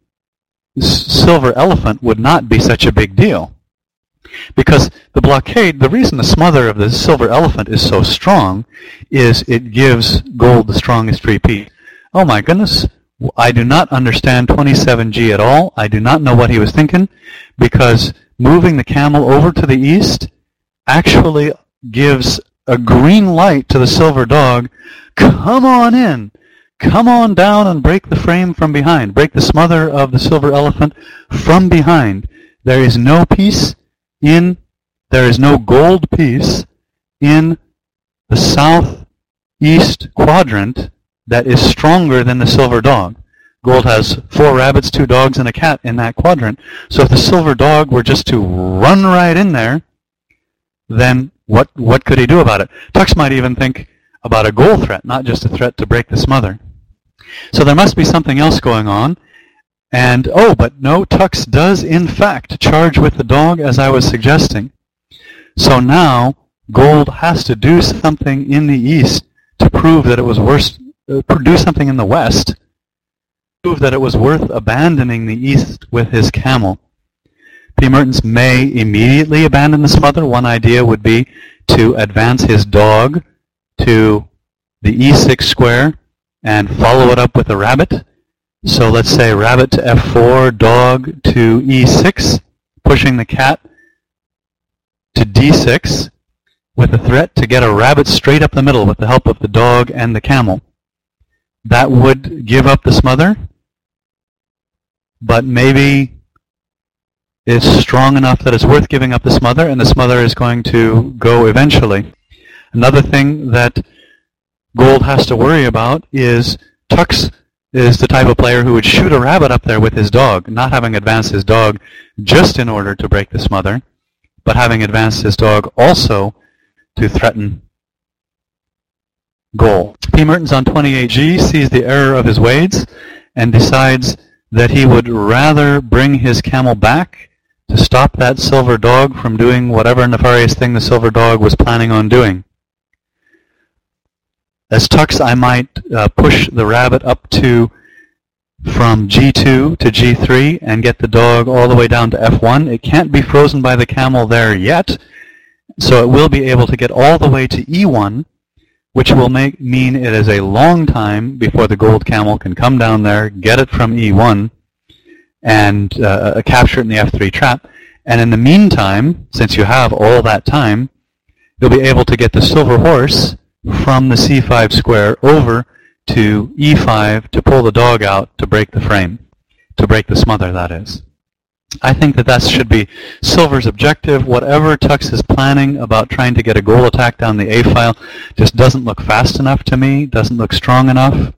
Speaker 1: silver elephant would not be such a big deal. Because the blockade, the reason the smother of the silver elephant is so strong is it gives gold the strongest free piece. Oh my goodness, I do not understand 27G at all. I do not know what he was thinking, because moving the camel over to the east actually gives a green light to the silver dog. Come on in. Come on down and break the frame from behind. Break the smother of the silver elephant from behind. There is no piece there is no gold piece in the southeast quadrant that is stronger than the silver dog. Gold has 4 rabbits, 2 dogs, and a cat in that quadrant. So if the silver dog were just to run right in there, then what could he do about it? Tux might even think about a goal threat, not just a threat to break the smother. So there must be something else going on. And, oh, but no, Tux does, in fact, charge with the dog, as I was suggesting. So now, gold has to do something in the east to prove that it was worth, do something in the west, prove that it was worth abandoning the east with his camel. P. Mertens may immediately abandon the smother. One idea would be to advance his dog to the E6 square and follow it up with a rabbit. So let's say rabbit to F4, dog to E6, pushing the cat to D6 with a threat to get a rabbit straight up the middle with the help of the dog and the camel. That would give up the smother, but maybe it's strong enough that it's worth giving up the smother, and the smother is going to go eventually. Another thing that gold has to worry about is Tux is the type of player who would shoot a rabbit up there with his dog, not having advanced his dog just in order to break the smother, but having advanced his dog also to threaten goal. P. Mertens on 28G sees the error of his wades and decides that he would rather bring his camel back to stop that silver dog from doing whatever nefarious thing the silver dog was planning on doing. As Tux, I might push the rabbit up to from G2 to G3 and get the dog all the way down to F1. It can't be frozen by the camel there yet, so it will be able to get all the way to E1, which will mean it is a long time before the gold camel can come down there, get it from E1, and capture it in the F3 trap. And in the meantime, since you have all that time, you'll be able to get the silver horse from the C5 square over to E5 to pull the dog out to break the frame, to break the smother, that is. I think that should be silver's objective. Whatever Tux is planning about trying to get a goal attack down the A file just doesn't look fast enough to me, doesn't look strong enough.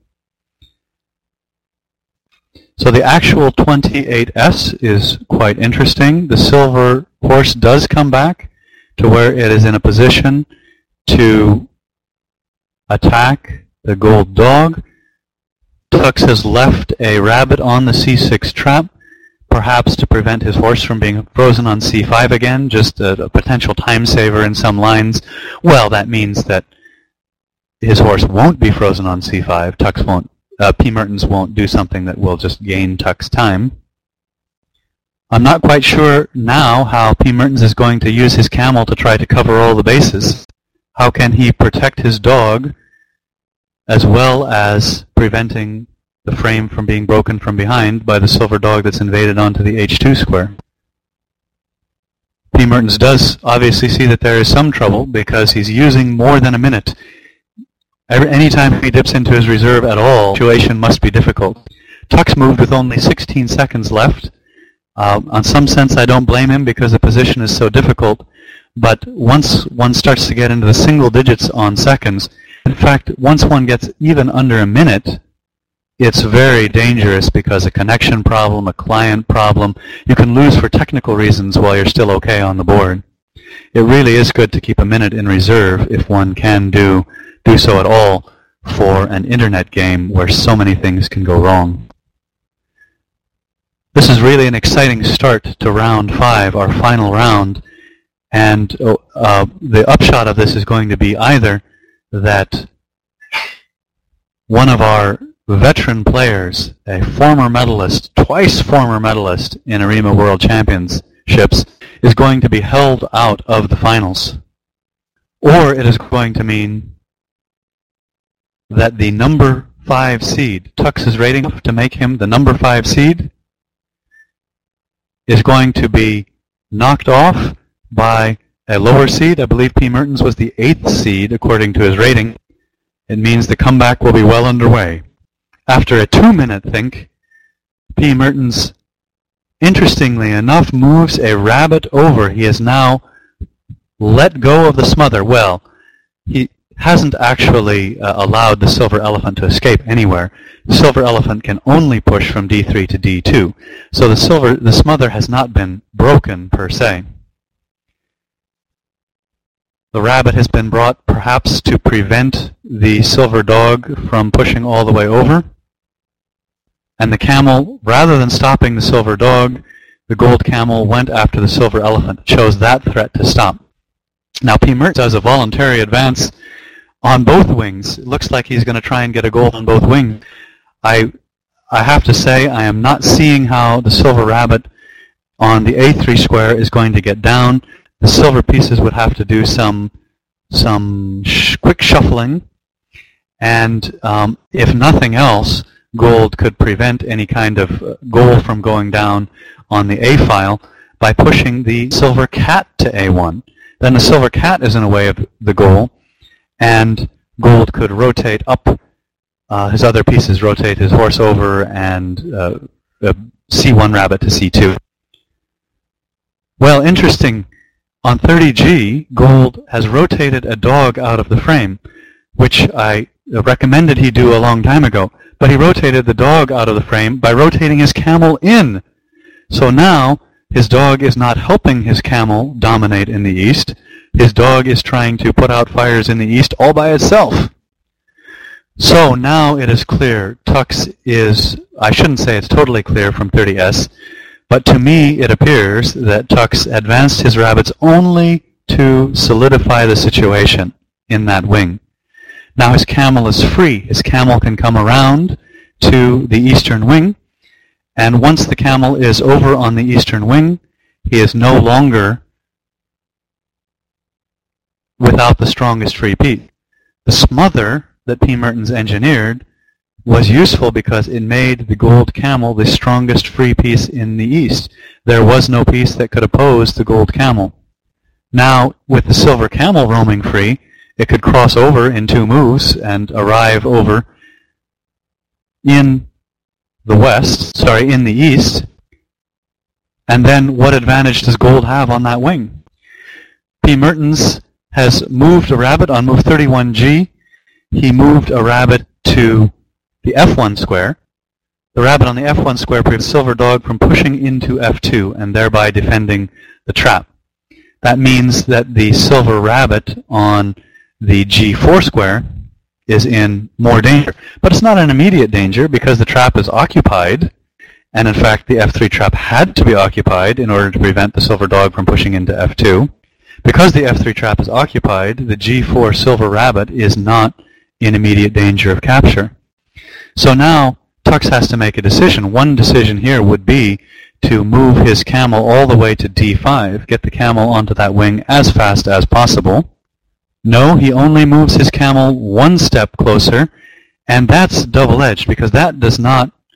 Speaker 1: So the actual 28S is quite interesting. The silver horse does come back to where it is in a position to attack the gold dog. Tux has left a rabbit on the C6 trap, perhaps to prevent his horse from being frozen on C5 again, just a potential time saver in some lines. Well, that means that his horse won't be frozen on C5. Tux won't, P. Mertens won't do something that will just gain Tux time. I'm not quite sure now how P. Mertens is going to use his camel to try to cover all the bases. How can he protect his dog as well as preventing the frame from being broken from behind by the silver dog that's invaded onto the H2 square? P. P. Mertens does obviously see that there is some trouble because he's using more than a minute. Anytime he dips into his reserve at all, the situation must be difficult. Tux moved with only 16 seconds left. On some sense, I don't blame him because the position is so difficult. But once one starts to get into the single digits on seconds, in fact, once one gets even under a minute, it's very dangerous because a connection problem, a client problem, you can lose for technical reasons while you're still okay on the board. It really is good to keep a minute in reserve if one can do so at all for an internet game where so many things can go wrong. This is really an exciting start to round 5, our final round, and the upshot of this is going to be either that one of our veteran players, a former medalist, twice former medalist in Arima World Championships, is going to be held out of the finals. Or it is going to mean that the number 5 seed, Tux's rating to make him the number 5 seed, is going to be knocked off by a lower seed. I believe P. Mertens was the 8th seed according to his rating. It means the comeback will be well underway. After a 2-minute think, P. Mertens, interestingly enough, moves a rabbit over. He has now let go of the smother. Well, he hasn't actually allowed the silver elephant to escape anywhere. The silver elephant can only push from D3 to D2. So the smother has not been broken per se. The rabbit has been brought perhaps to prevent the silver dog from pushing all the way over. And the camel, rather than stopping the silver dog, the gold camel went after the silver elephant, chose that threat to stop. Now P. Mertens does a voluntary advance on both wings. It looks like he's going to try and get a gold on both wings. I have to say I am not seeing how the silver rabbit on the A3 square is going to get down. The silver pieces would have to do some quick shuffling, and if nothing else, gold could prevent any kind of goal from going down on the A file by pushing the silver cat to A1. Then the silver cat is in the way of the goal, and gold could rotate up his other pieces, rotate his horse over, and C1 rabbit to C2. Well, interesting. On 30G, gold has rotated a dog out of the frame, which I recommended he do a long time ago. But he rotated the dog out of the frame by rotating his camel in. So now his dog is not helping his camel dominate in the east. His dog is trying to put out fires in the east all by itself. So now it is clear. Tux is, I shouldn't say it's totally clear from 30S, but to me it appears that Tux advanced his rabbits only to solidify the situation in that wing. Now his camel is free. His camel can come around to the eastern wing, and once the camel is over on the eastern wing, he is no longer without the strongest free piece. The smother that P. Mertens engineered was useful because it made the gold camel the strongest free piece in the east. There was no piece that could oppose the gold camel. Now, with the silver camel roaming free, it could cross over in 2 moves and arrive over in the east. And then what advantage does gold have on that wing? P. Mertens has moved a rabbit on move 31G. He moved a rabbit to the F1 square. The rabbit on the F1 square prevents silver dog from pushing into F2 and thereby defending the trap. That means that the silver rabbit on the G4 square is in more danger. But it's not an immediate danger because the trap is occupied, and in fact the F3 trap had to be occupied in order to prevent the silver dog from pushing into F2. Because the F3 trap is occupied, the G4 silver rabbit is not in immediate danger of capture. So now Tux has to make a decision. One decision here would be to move his camel all the way to D5, get the camel onto that wing as fast as possible. No, he only moves his camel 1 step closer, and that's double-edged because that does not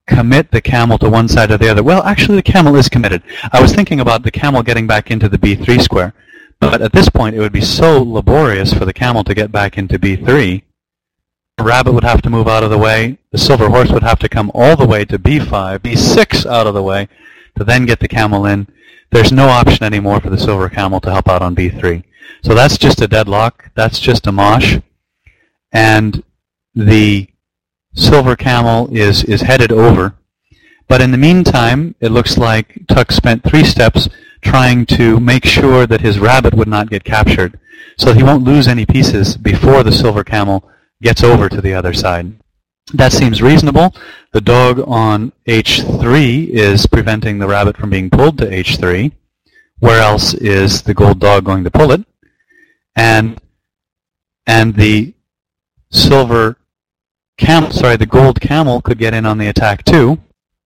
Speaker 1: commit the camel to one side or the other. Well, actually, the camel is committed. I was thinking about the camel getting back into the B3 square. But at this point, it would be so laborious for the camel to get back into B3. The rabbit would have to move out of the way. The silver horse would have to come all the way to B5, B6 out of the way, to then get the camel in. There's no option anymore for the silver camel to help out on B3. So that's just a deadlock. That's just a mosh. And the silver camel is headed over. But in the meantime, it looks like Tuck spent 3 steps trying to make sure that his rabbit would not get captured, so he won't lose any pieces before the silver camel gets over to the other side. That seems reasonable. The dog on H3 is preventing the rabbit from being pulled to H3. Where else is the gold dog going to pull it? And the silver camel, the gold camel could get in on the attack too.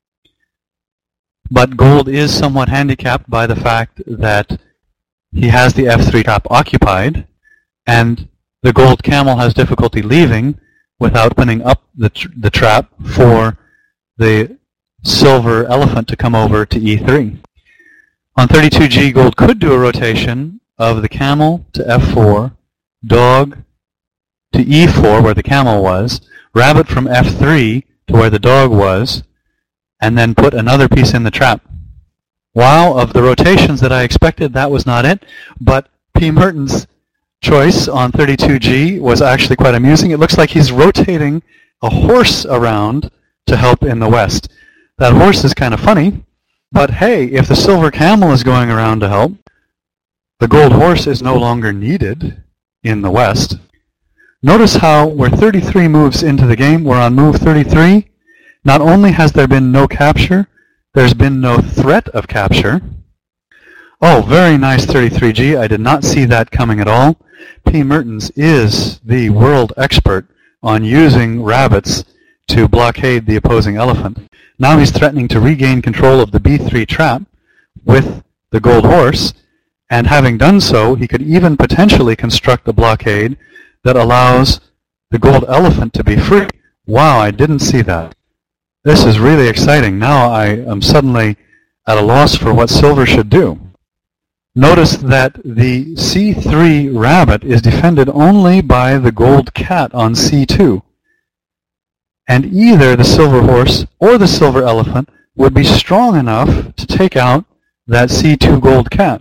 Speaker 1: But gold is somewhat handicapped by the fact that he has the F3 trap occupied, and the gold camel has difficulty leaving without opening up the trap for the silver elephant to come over to E3. On 32G, gold could do a rotation of the camel to F4, dog to E4, where the camel was, rabbit from F3 to where the dog was, and then put another piece in the trap. Wow, of the rotations that I expected, that was not it. But P. Merton's choice on 32G was actually quite amusing. It looks like he's rotating a horse around to help in the west. That horse is kind of funny, but hey, if the silver camel is going around to help, the gold horse is no longer needed in the west. Notice how we're 33 moves into the game, we're on move 33. Not only has there been no capture, there's been no threat of capture. Oh, very nice 33G. I did not see that coming at all. P. Mertens is the world expert on using rabbits to blockade the opposing elephant. Now he's threatening to regain control of the B3 trap with the gold horse, and having done so, he could even potentially construct a blockade that allows the gold elephant to be free. Wow, I didn't see that. This is really exciting. Now I am suddenly at a loss for what silver should do. Notice that the C3 rabbit is defended only by the gold cat on C2. And either the silver horse or the silver elephant would be strong enough to take out that C2 gold cat.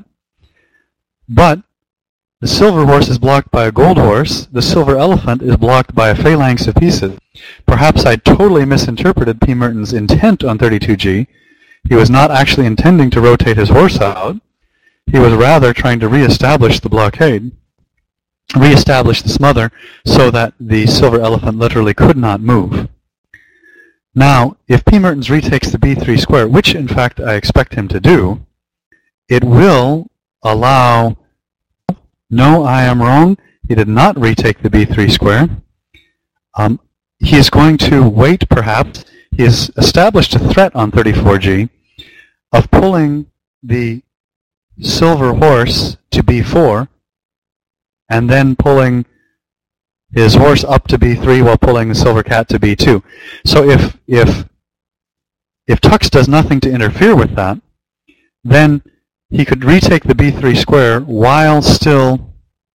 Speaker 1: But the silver horse is blocked by a gold horse. The silver elephant is blocked by a phalanx of pieces. Perhaps I totally misinterpreted P. Merton's intent on 32G. He was not actually intending to rotate his horse out. He was rather trying to reestablish the blockade, reestablish the smother, so that the silver elephant literally could not move. Now, if P. Mertens retakes the B3 square, which in fact I expect him to do, it will allow... No, I am wrong. He did not retake the B3 square. He is going to wait, perhaps. He has established a threat on 34G of pulling the silver horse to B4 and then pulling his horse up to B3 while pulling the silver cat to B2. So if Tux does nothing to interfere with that, then he could retake the B3 square while still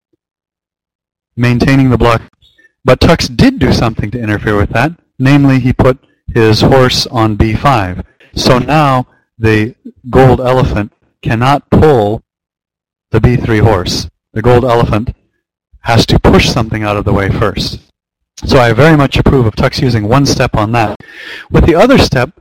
Speaker 1: maintaining the block. But Tux did do something to interfere with that. Namely, he put his horse on B5. So now the gold elephant cannot pull the B3 horse. The gold elephant has to push something out of the way first. So I very much approve of Tux using one step on that. With the other step,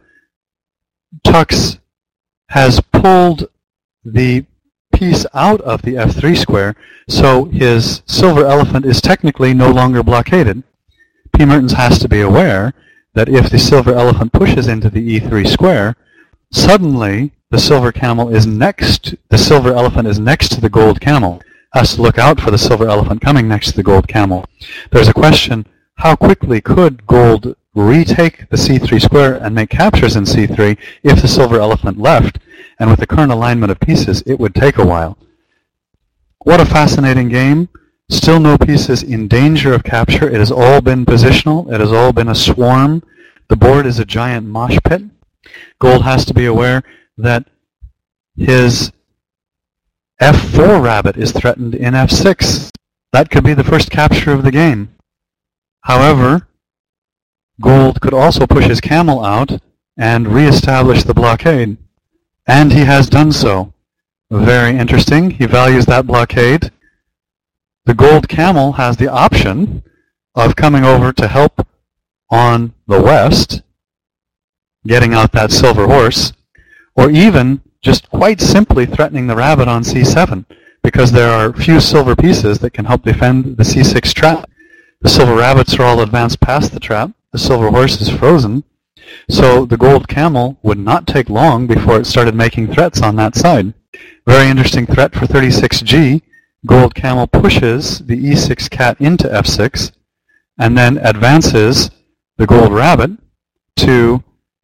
Speaker 1: Tux has pulled the piece out of the F3 square, so his silver elephant is technically no longer blockaded. P. Mertens has to be aware that if the silver elephant pushes into the E3 square, suddenly the silver camel is next, the silver elephant is next to the gold camel. Has to look out for the silver elephant coming next to the gold camel. There's a question, how quickly could gold retake the C3 square and make captures in C3 if the silver elephant left? And with the current alignment of pieces, it would take a while. What a fascinating game. Still no pieces in danger of capture. It has all been positional. It has all been a swarm. The board is a giant mosh pit. Gold has to be aware that his f4 rabbit is threatened in f6. That could be the first capture of the game. However, Gold could also push his camel out and re-establish the blockade. And he has done so. Very interesting. He values that blockade. The Gold camel has the option of coming over to help on the west, getting out that silver horse, or even just quite simply threatening the rabbit on c7, because there are few silver pieces that can help defend the c6 trap. The silver rabbits are all advanced past the trap. The silver horse is frozen. So the Gold camel would not take long before it started making threats on that side. Very interesting threat for 36G. Gold camel pushes the e6 cat into f6 and then advances the Gold rabbit to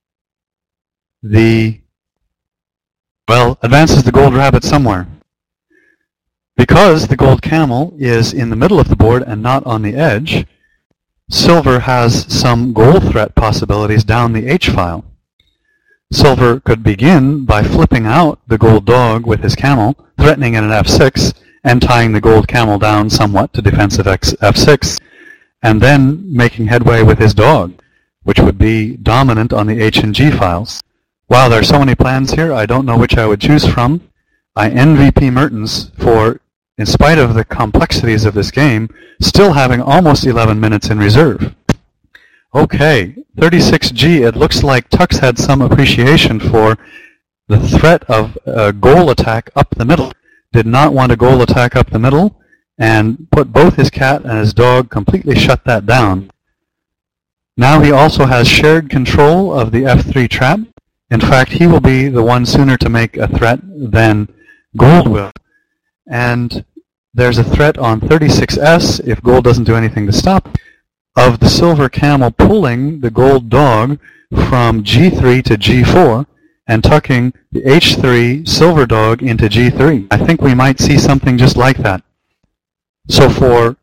Speaker 1: advances the Gold rabbit somewhere. Because the Gold camel is in the middle of the board and not on the edge, Silver has some goal threat possibilities down the h-file. Silver could begin by flipping out the Gold dog with his camel, threatening it at f6, and tying the Gold camel down somewhat to defensive f6, and then making headway with his dog, which would be dominant on the h and g files. Wow, there are so many plans here, I don't know which I would choose from. I envy P. Mertens for, in spite of the complexities of this game, still having almost 11 minutes in reserve. Okay, 36G, it looks like Tux had some appreciation for the threat of a goal attack up the middle. Did not want a goal attack up the middle, and put both his cat and his dog, completely shut that down. Now he also has shared control of the f3 trap. In fact, he will be the one sooner to make a threat than Gold will. And there's a threat on 36S, if Gold doesn't do anything to stop, of the silver camel pulling the Gold dog from G3 to G4 and tucking the H3 silver dog into G3. I think we might see something just like that. So for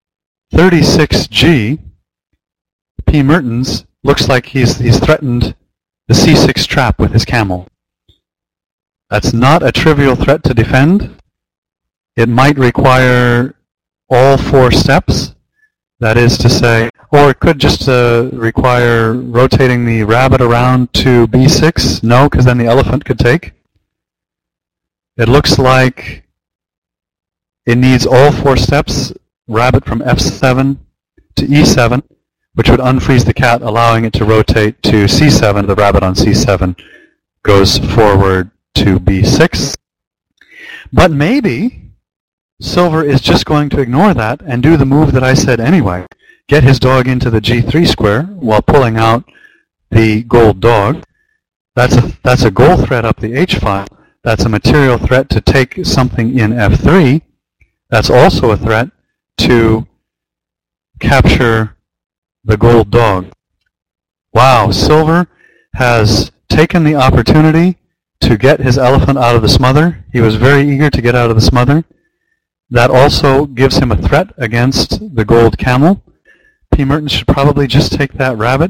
Speaker 1: 36G, P. Mertens looks like he's threatened the C6 trap with his camel. That's not a trivial threat to defend. It might require all 4 steps, that is to say, or it could just require rotating the rabbit around to B6. No, because then the elephant could take. It looks like it needs all 4 steps, rabbit from F7 to E7, which would unfreeze the cat, allowing it to rotate to C7. The rabbit on C7 goes forward to B6. But maybe Silver is just going to ignore that and do the move that I said anyway. Get his dog into the G3 square while pulling out the Gold dog. That's a goal threat up the H-file. That's a material threat to take something in F3. That's also a threat to capture the Gold dog. Wow, Silver has taken the opportunity to get his elephant out of the smother. He was very eager to get out of the smother. That also gives him a threat against the Gold camel. P. Mertens should probably just take that rabbit.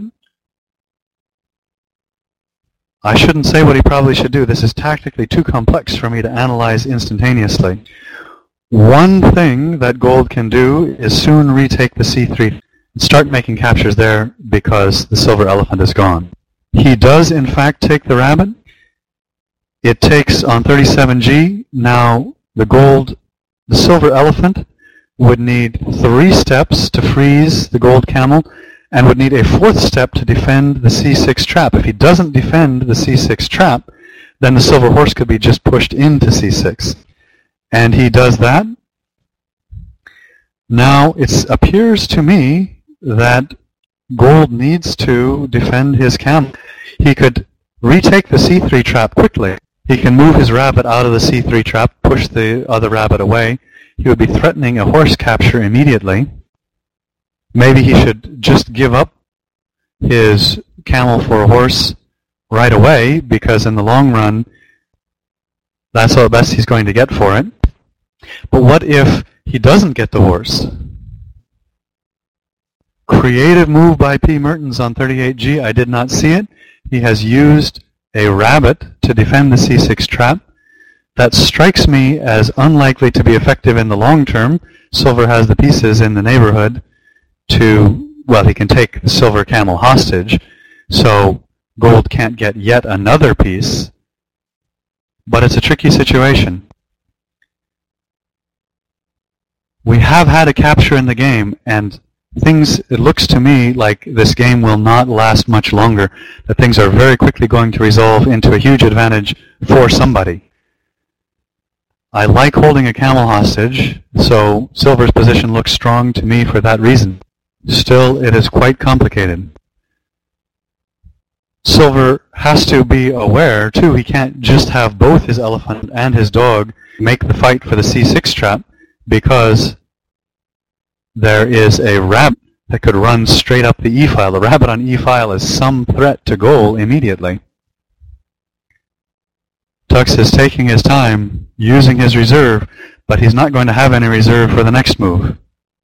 Speaker 1: I shouldn't say what he probably should do. This is tactically too complex for me to analyze instantaneously. One thing that Gold can do is soon retake the C3 and start making captures there because the silver elephant is gone. He does, in fact, take the rabbit. It takes on 37G. Now, the silver elephant would need 3 steps to freeze the Gold camel and would need a 4th step to defend the C6 trap. If he doesn't defend the C6 trap, then the silver horse could be just pushed into C6. And he does that. Now, it appears to me that Gold needs to defend his camel. He could retake the C3 trap quickly. He can move his rabbit out of the C3 trap, push the other rabbit away. He would be threatening a horse capture immediately. Maybe he should just give up his camel for a horse right away, because in the long run, that's the best he's going to get for it. But what if he doesn't get the horse? Creative move by P. Mertens on 38G. I did not see it. He has used a rabbit to defend the C6 trap. That strikes me as unlikely to be effective in the long term. Silver has the pieces in the neighborhood to, well, he can take the silver camel hostage, so gold can't get yet another piece, but it's a tricky situation. We have had a capture in the game, and it looks to me like this game will not last much longer, that things are very quickly going to resolve into a huge advantage for somebody. I like holding a camel hostage, so Silver's position looks strong to me for that reason. Still, it is quite complicated. Silver has to be aware, too, he can't just have both his elephant and his dog make the fight for the C6 trap, because there is a rabbit that could run straight up the e-file. The rabbit on e-file is some threat to goal immediately. Tux is taking his time, using his reserve, but he's not going to have any reserve for the next move.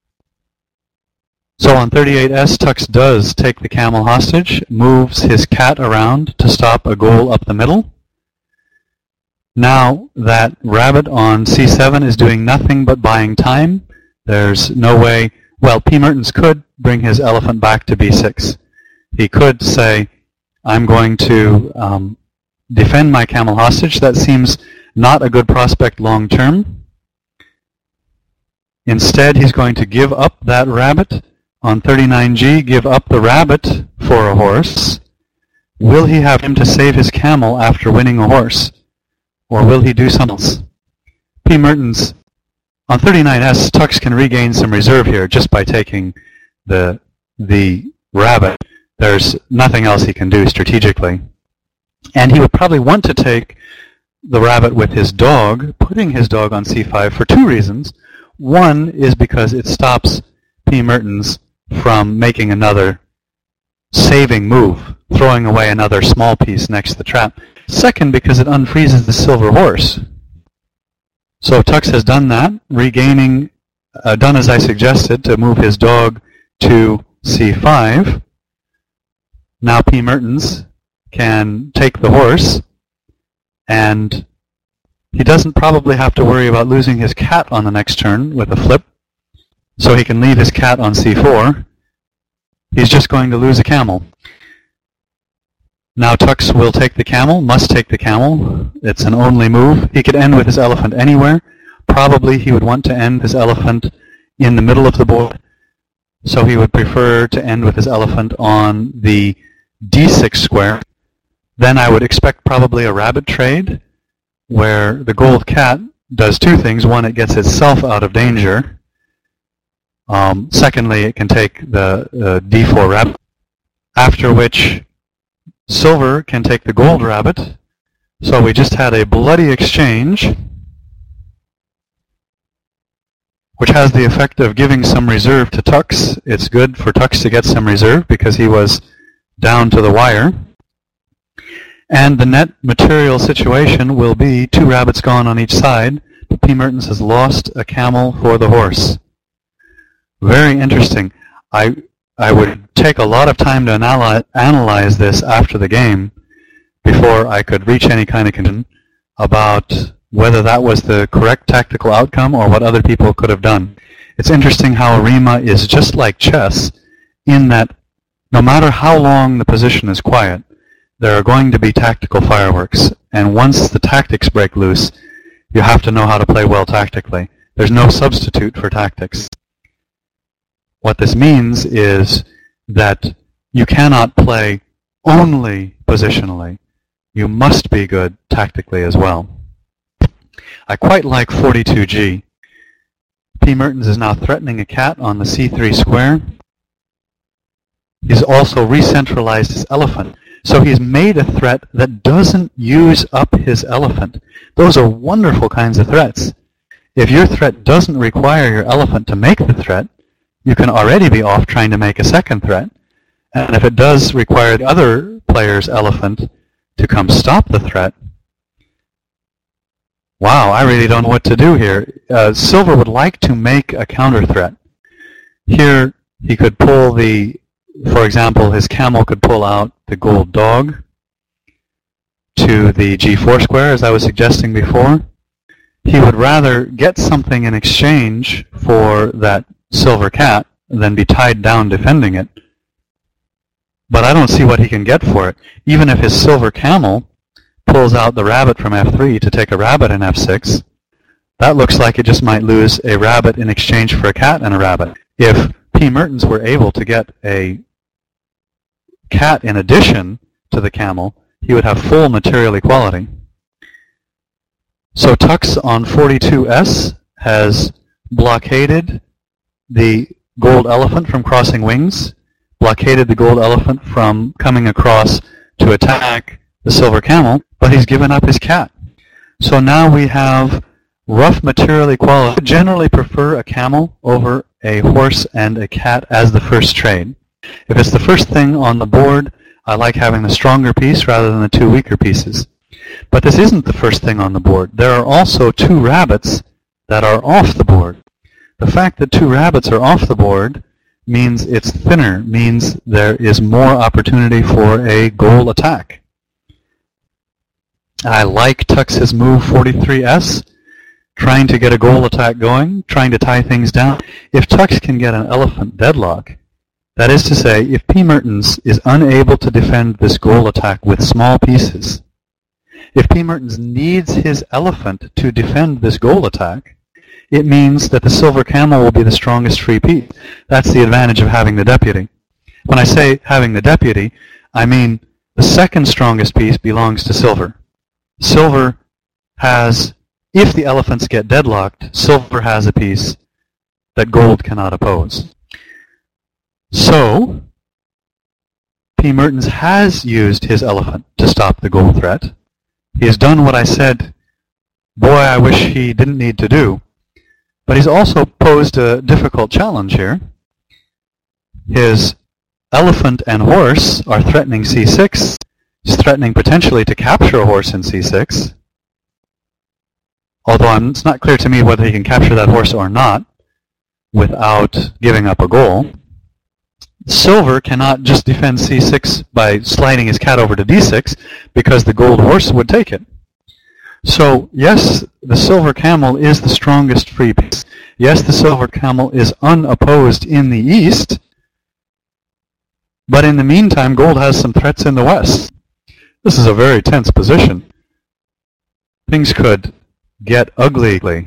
Speaker 1: So on 38S, Tux does take the camel hostage, moves his cat around to stop a goal up the middle. Now that rabbit on C7 is doing nothing but buying time. There's no way, well, P. Mertens could bring his elephant back to B6. He could say, I'm going to defend my camel hostage. That seems not a good prospect long term. Instead, he's going to give up that rabbit. On 39G, give up the rabbit for a horse. Will he have him to save his camel after winning a horse? Or will he do something else? P. Mertens, on 39S, Tux can regain some reserve here just by taking the rabbit. There's nothing else he can do strategically. And he would probably want to take the rabbit with his dog, putting his dog on C5 for two reasons. One is because it stops P. Mertens from making another saving move, throwing away another small piece next to the trap. Second, because it unfreezes the silver horse. So Tux has done that, regaining, done as I suggested, to move his dog to C5. Now P. Mertens can take the horse, and he doesn't probably have to worry about losing his cat on the next turn with a flip, so he can leave his cat on C4. He's just going to lose a camel. Now Tux will take the camel, must take the camel. It's an only move. He could end with his elephant anywhere. Probably he would want to end his elephant in the middle of the board, so he would prefer to end with his elephant on the D6 square. Then I would expect probably a rabbit trade, where the gold cat does two things. One, it gets itself out of danger. Secondly, it can take the D4 rabbit, after which silver can take the gold rabbit. So we just had a bloody exchange, which has the effect of giving some reserve to Tux. It's good for Tux to get some reserve because he was down to the wire. And the net material situation will be two rabbits gone on each side, but P. Mertens has lost a camel for the horse. Very interesting. I would take a lot of time to analyze this after the game before I could reach any kind of conclusion about whether that was the correct tactical outcome or what other people could have done. It's interesting how Arima is just like chess in that no matter how long the position is quiet, there are going to be tactical fireworks. And once the tactics break loose, you have to know how to play well tactically. There's no substitute for tactics. What this means is that you cannot play only positionally. You must be good tactically as well. I quite like 42G. P. Mertens is now threatening a cat on the C3 square. He's also re-centralized his elephant. So he's made a threat that doesn't use up his elephant. Those are wonderful kinds of threats. If your threat doesn't require your elephant to make the threat, you can already be off trying to make a second threat. And if it does require the other player's elephant to come stop the threat, wow, I really don't know what to do here. Silver would like to make a counter threat. Here, He could pull for example, his camel could pull out the gold dog to the g4 square, as I was suggesting before. He would rather get something in exchange for that silver cat than be tied down defending it. But I don't see what he can get for it. Even if his silver camel pulls out the rabbit from f3 to take a rabbit in f6, that looks like it just might lose a rabbit in exchange for a cat and a rabbit. If P. Mertens were able to get a cat in addition to the camel, he would have full material equality. So Tux on 42S has blockaded the gold elephant from crossing wings, blockaded the gold elephant from coming across to attack the silver camel, but he's given up his cat. So now we have rough material equality. I generally prefer a camel over a horse and a cat as the first trade. If it's the first thing on the board, I like having the stronger piece rather than the two weaker pieces. But this isn't the first thing on the board. There are also two rabbits that are off the board. The fact that two rabbits are off the board means it's thinner, means there is more opportunity for a goal attack. I like Tux's move 43S, trying to get a goal attack going, trying to tie things down. If Tux can get an elephant deadlock, that is to say, if P. Mertens is unable to defend this goal attack with small pieces, if P. Mertens needs his elephant to defend this goal attack, it means that the silver camel will be the strongest free piece. That's the advantage of having the deputy. When I say having the deputy, I mean the second strongest piece belongs to silver. Silver has, if the elephants get deadlocked, silver has a piece that gold cannot oppose. So, P. Mertens has used his elephant to stop the gold threat. He has done what I said, boy, I wish he didn't need to do. But he's also posed a difficult challenge here. His elephant and horse are threatening c6. He's threatening potentially to capture a horse in c6. Although it's not clear to me whether he can capture that horse or not without giving up a goal. Silver cannot just defend c6 by sliding his cat over to d6 because the gold horse would take it. So, yes, the silver camel is the strongest free piece. Yes, the silver camel is unopposed in the east, but in the meantime, gold has some threats in the west. This is a very tense position. Things could get ugly.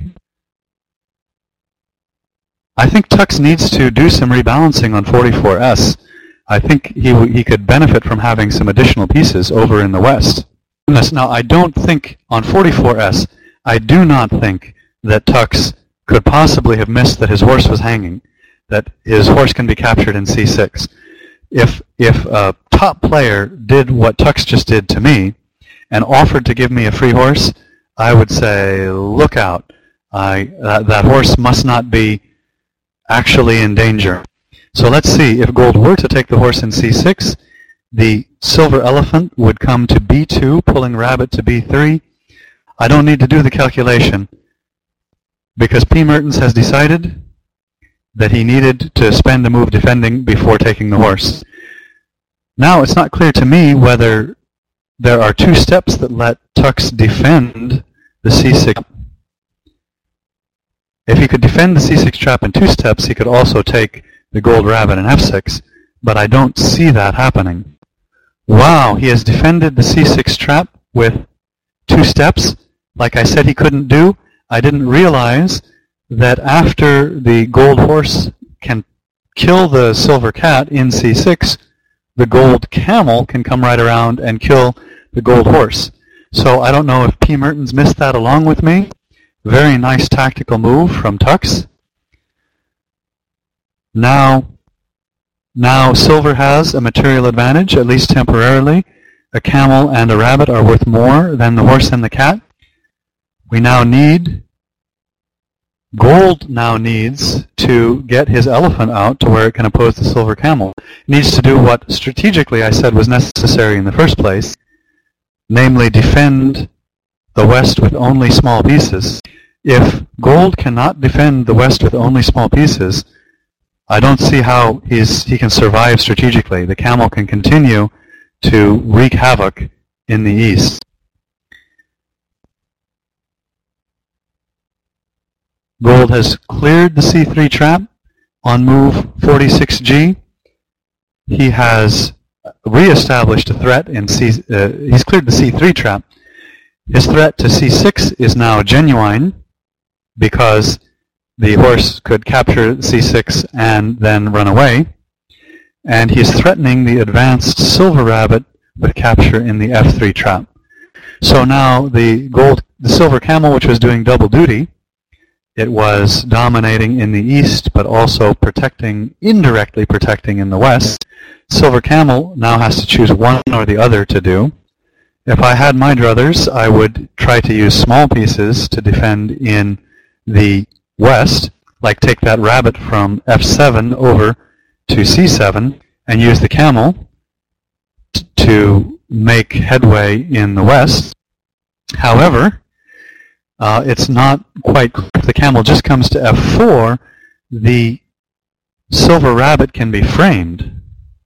Speaker 1: I think Tux needs to do some rebalancing on 44S. I think he could benefit from having some additional pieces over in the west. Now, I don't think, on 44S, I do not think that Tux could possibly have missed that his horse was hanging, that his horse can be captured in c6. If a top player did what Tux just did to me and offered to give me a free horse, I would say, look out. That horse must not be actually in danger. So let's see, if gold were to take the horse in c6, the silver elephant would come to b2, pulling rabbit to b3. I don't need to do the calculation because P. Mertens has decided that he needed to spend a move defending before taking the horse. Now it's not clear to me whether there are two steps that let Tux defend the c6. If he could defend the c6 trap in two steps, he could also take the gold rabbit in f6, but I don't see that happening. Wow, he has defended the c6 trap with two steps, like I said he couldn't do. I didn't realize that after the gold horse can kill the silver cat in c6, the gold camel can come right around and kill the gold horse. So I don't know if P. Mertens missed that along with me. Very nice tactical move from Tux. Now silver has a material advantage, at least temporarily. A camel and a rabbit are worth more than the horse and the cat. Gold now needs to get his elephant out to where it can oppose the silver camel. It needs to do what strategically I said was necessary in the first place, namely defend the west with only small pieces. If gold cannot defend the west with only small pieces, I don't see how he can survive strategically. The camel can continue to wreak havoc in the east. Gold has cleared the c3 trap on move 46g. He has re-established a threat in he's cleared the c3 trap. His threat to c6 is now genuine because the horse could capture c6 and then run away. And he's threatening the advanced silver rabbit with capture in the f3 trap. So now the silver camel, which was doing double duty, it was dominating in the east, but also indirectly protecting in the west. Silver camel now has to choose one or the other to do. If I had my druthers, I would try to use small pieces to defend in the west, like take that rabbit from f7 over to c7, and use the camel to make headway in the west. However, it's not quite clear. If the camel just comes to f4, the silver rabbit can be framed.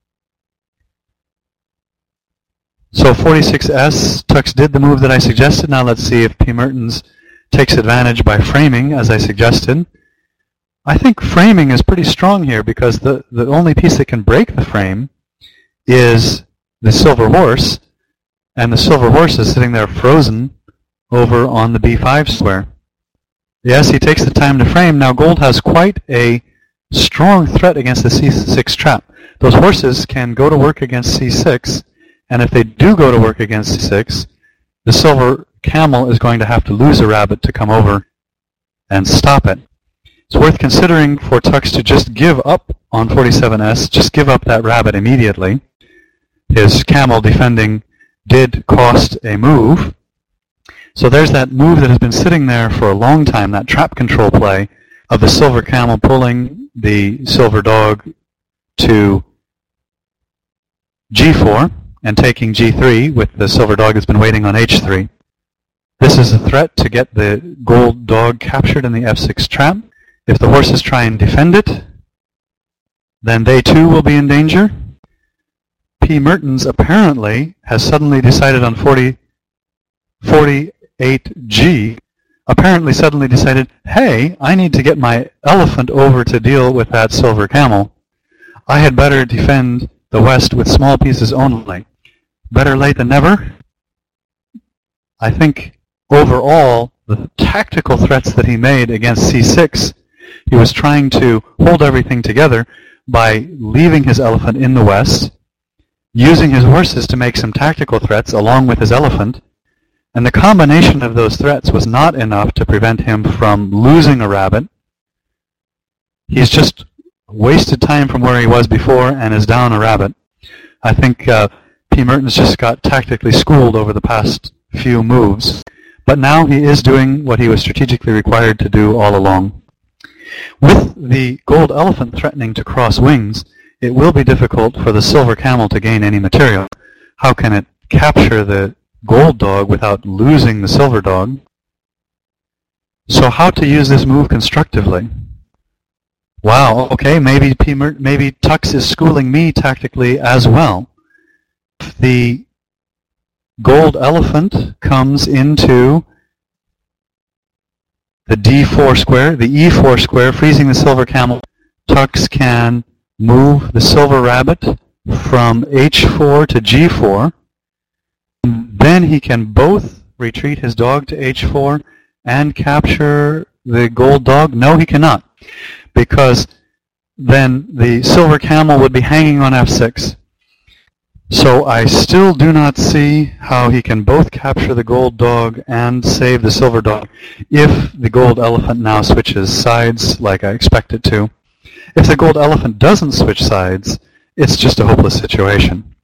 Speaker 1: So 46S, Tux did the move that I suggested. Now let's see if P. Mertens takes advantage by framing, as I suggested. I think framing is pretty strong here because the only piece that can break the frame is the silver horse, and the silver horse is sitting there frozen over on the b5 square. Yes, he takes the time to frame. Now gold has quite a strong threat against the c6 trap. Those horses can go to work against c6, and if they do go to work against c6, the silver camel is going to have to lose a rabbit to come over and stop it. It's worth considering for Tux to just give up on 47S, just give up that rabbit immediately. His camel defending did cost a move. So there's that move that has been sitting there for a long time, that trap control play of the silver camel pulling the silver dog to g4 and taking g3 with the silver dog that's been waiting on h3. This is a threat to get the gold dog captured in the f6 trap. If the horses try and defend it, then they too will be in danger. P. Mertens apparently has suddenly decided on 48G, apparently suddenly decided, hey, I need to get my elephant over to deal with that silver camel. I had better defend the west with small pieces only. Better late than never. I think overall, the tactical threats that he made against c6, he was trying to hold everything together by leaving his elephant in the west, using his horses to make some tactical threats along with his elephant, and the combination of those threats was not enough to prevent him from losing a rabbit. He's just wasted time from where he was before and is down a rabbit. I think P. Mertens just got tactically schooled over the past few moves, but now he is doing what he was strategically required to do all along. With the gold elephant threatening to cross wings, it will be difficult for the silver camel to gain any material. How can it capture the gold dog without losing the silver dog? So how to use this move constructively? Wow, okay, maybe Tux is schooling me tactically as well. If the gold elephant comes into the d4 square, the e4 square, freezing the silver camel, Tux can move the silver rabbit from h4 to g4. Then he can both retreat his dog to h4 and capture the gold dog. No, he cannot, because then the silver camel would be hanging on f6. So I still do not see how he can both capture the gold dog and save the silver dog if the gold elephant now switches sides like I expect it to. If the gold elephant doesn't switch sides, it's just a hopeless situation.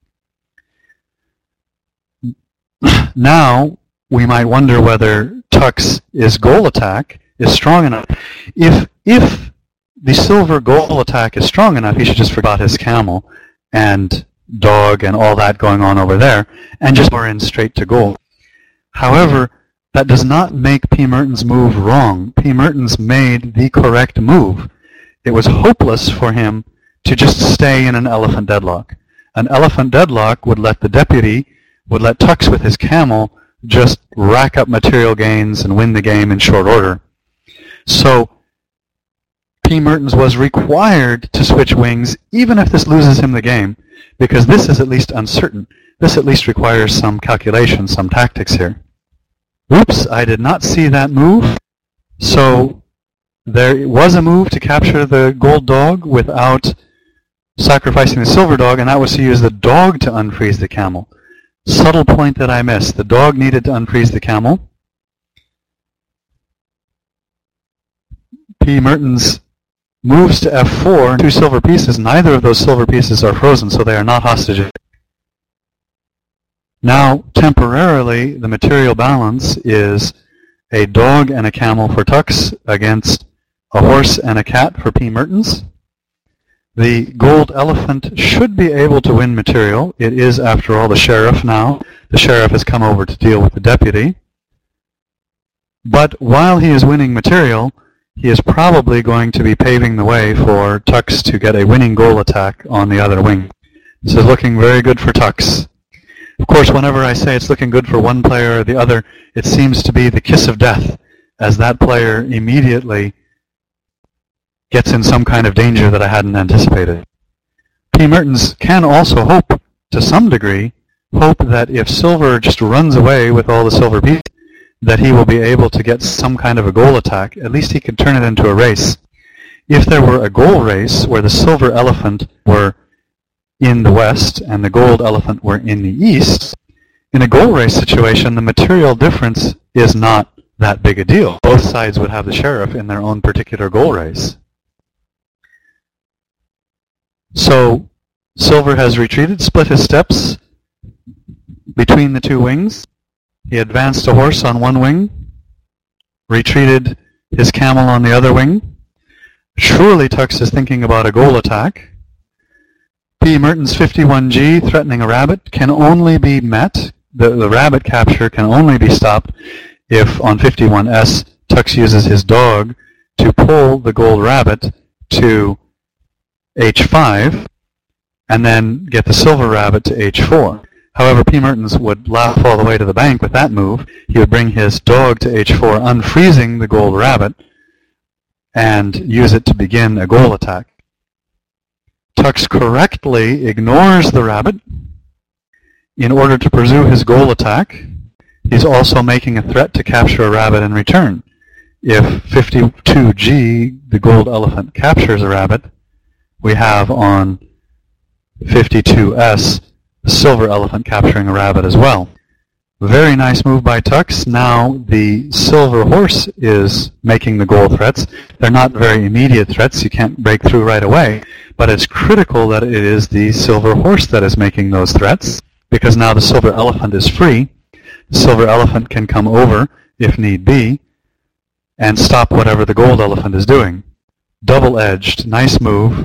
Speaker 1: Now, we might wonder whether Tux's goal attack is strong enough. If the silver goal attack is strong enough, he should just forget his camel and dog and all that going on over there and just go in straight to gold. However, that does not make P. Mertens' move wrong. P. Mertens made the correct move. it was hopeless for him to just stay in an elephant deadlock. An elephant deadlock would let the deputy, would let Tux with his camel just rack up material gains and win the game in short order. So P. Mertens was required to switch wings, even if this loses him the game, because this is at least uncertain. This at least requires some calculation, some tactics here. Oops, I did not see that move. So there was a move to capture the gold dog without sacrificing the silver dog, and that was to use the dog to unfreeze the camel. Subtle point that I missed. The dog needed to unfreeze the camel. P. Mertens moves to f4, 2 silver pieces. Neither of those silver pieces are frozen, so they are not hostages. Now, temporarily, the material balance is a dog and a camel for Tux against a horse and a cat for P. Mertens. The gold elephant should be able to win material. It is, after all, the sheriff now. The sheriff has come over to deal with the deputy. But while he is winning material, he is probably going to be paving the way for Tux to get a winning goal attack on the other wing. This is looking very good for Tux. Of course, whenever I say it's looking good for one player or the other, it seems to be the kiss of death, as that player immediately gets in some kind of danger that I hadn't anticipated. P. Mertens can also hope, to some degree, hope that if silver just runs away with all the silver pieces, that he will be able to get some kind of a goal attack. At least he can turn it into a race. If there were a goal race where the silver elephant were in the west and the gold elephant were in the east, in a goal race situation, the material difference is not that big a deal. Both sides would have the sheriff in their own particular goal race. So silver has retreated, split his steps between the two wings. He advanced a horse on one wing, retreated his camel on the other wing. Surely Tux is thinking about a goal attack. P. Mertens 51G, threatening a rabbit, can only be met. The rabbit capture can only be stopped if on 51S Tux uses his dog to pull the gold rabbit to H5 and then get the silver rabbit to H4. However, P. Mertens would laugh all the way to the bank with that move. He would bring his dog to H4, unfreezing the gold rabbit, and use it to begin a goal attack. Tux correctly ignores the rabbit in order to pursue his goal attack. He's also making a threat to capture a rabbit in return. If 52G, the gold elephant, captures a rabbit, we have on 52S the silver elephant capturing a rabbit as well. Very nice move by Tux. Now the silver horse is making the goal threats. They're not very immediate threats. You can't break through right away. But it's critical that it is the silver horse that is making those threats, because now the silver elephant is free. The silver elephant can come over, if need be, and stop whatever the gold elephant is doing. Double-edged. Nice move.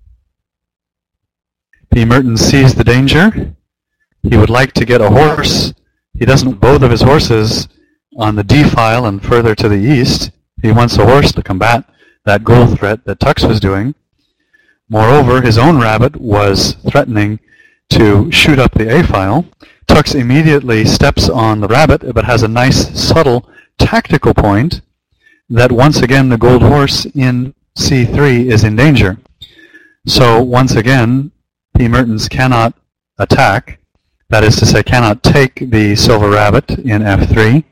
Speaker 1: P. Mertens sees the danger. He would like to get a horse. He doesn't want both of his horses on the D file and further to the east. He wants a horse to combat that goal threat that Tux was doing. Moreover, his own rabbit was threatening to shoot up the A file. Tux immediately steps on the rabbit, but has a nice, subtle, tactical point that once again the gold horse in C3 is in danger. So once again, P. Mertens cannot attack, that is to say, cannot take the silver rabbit in F3.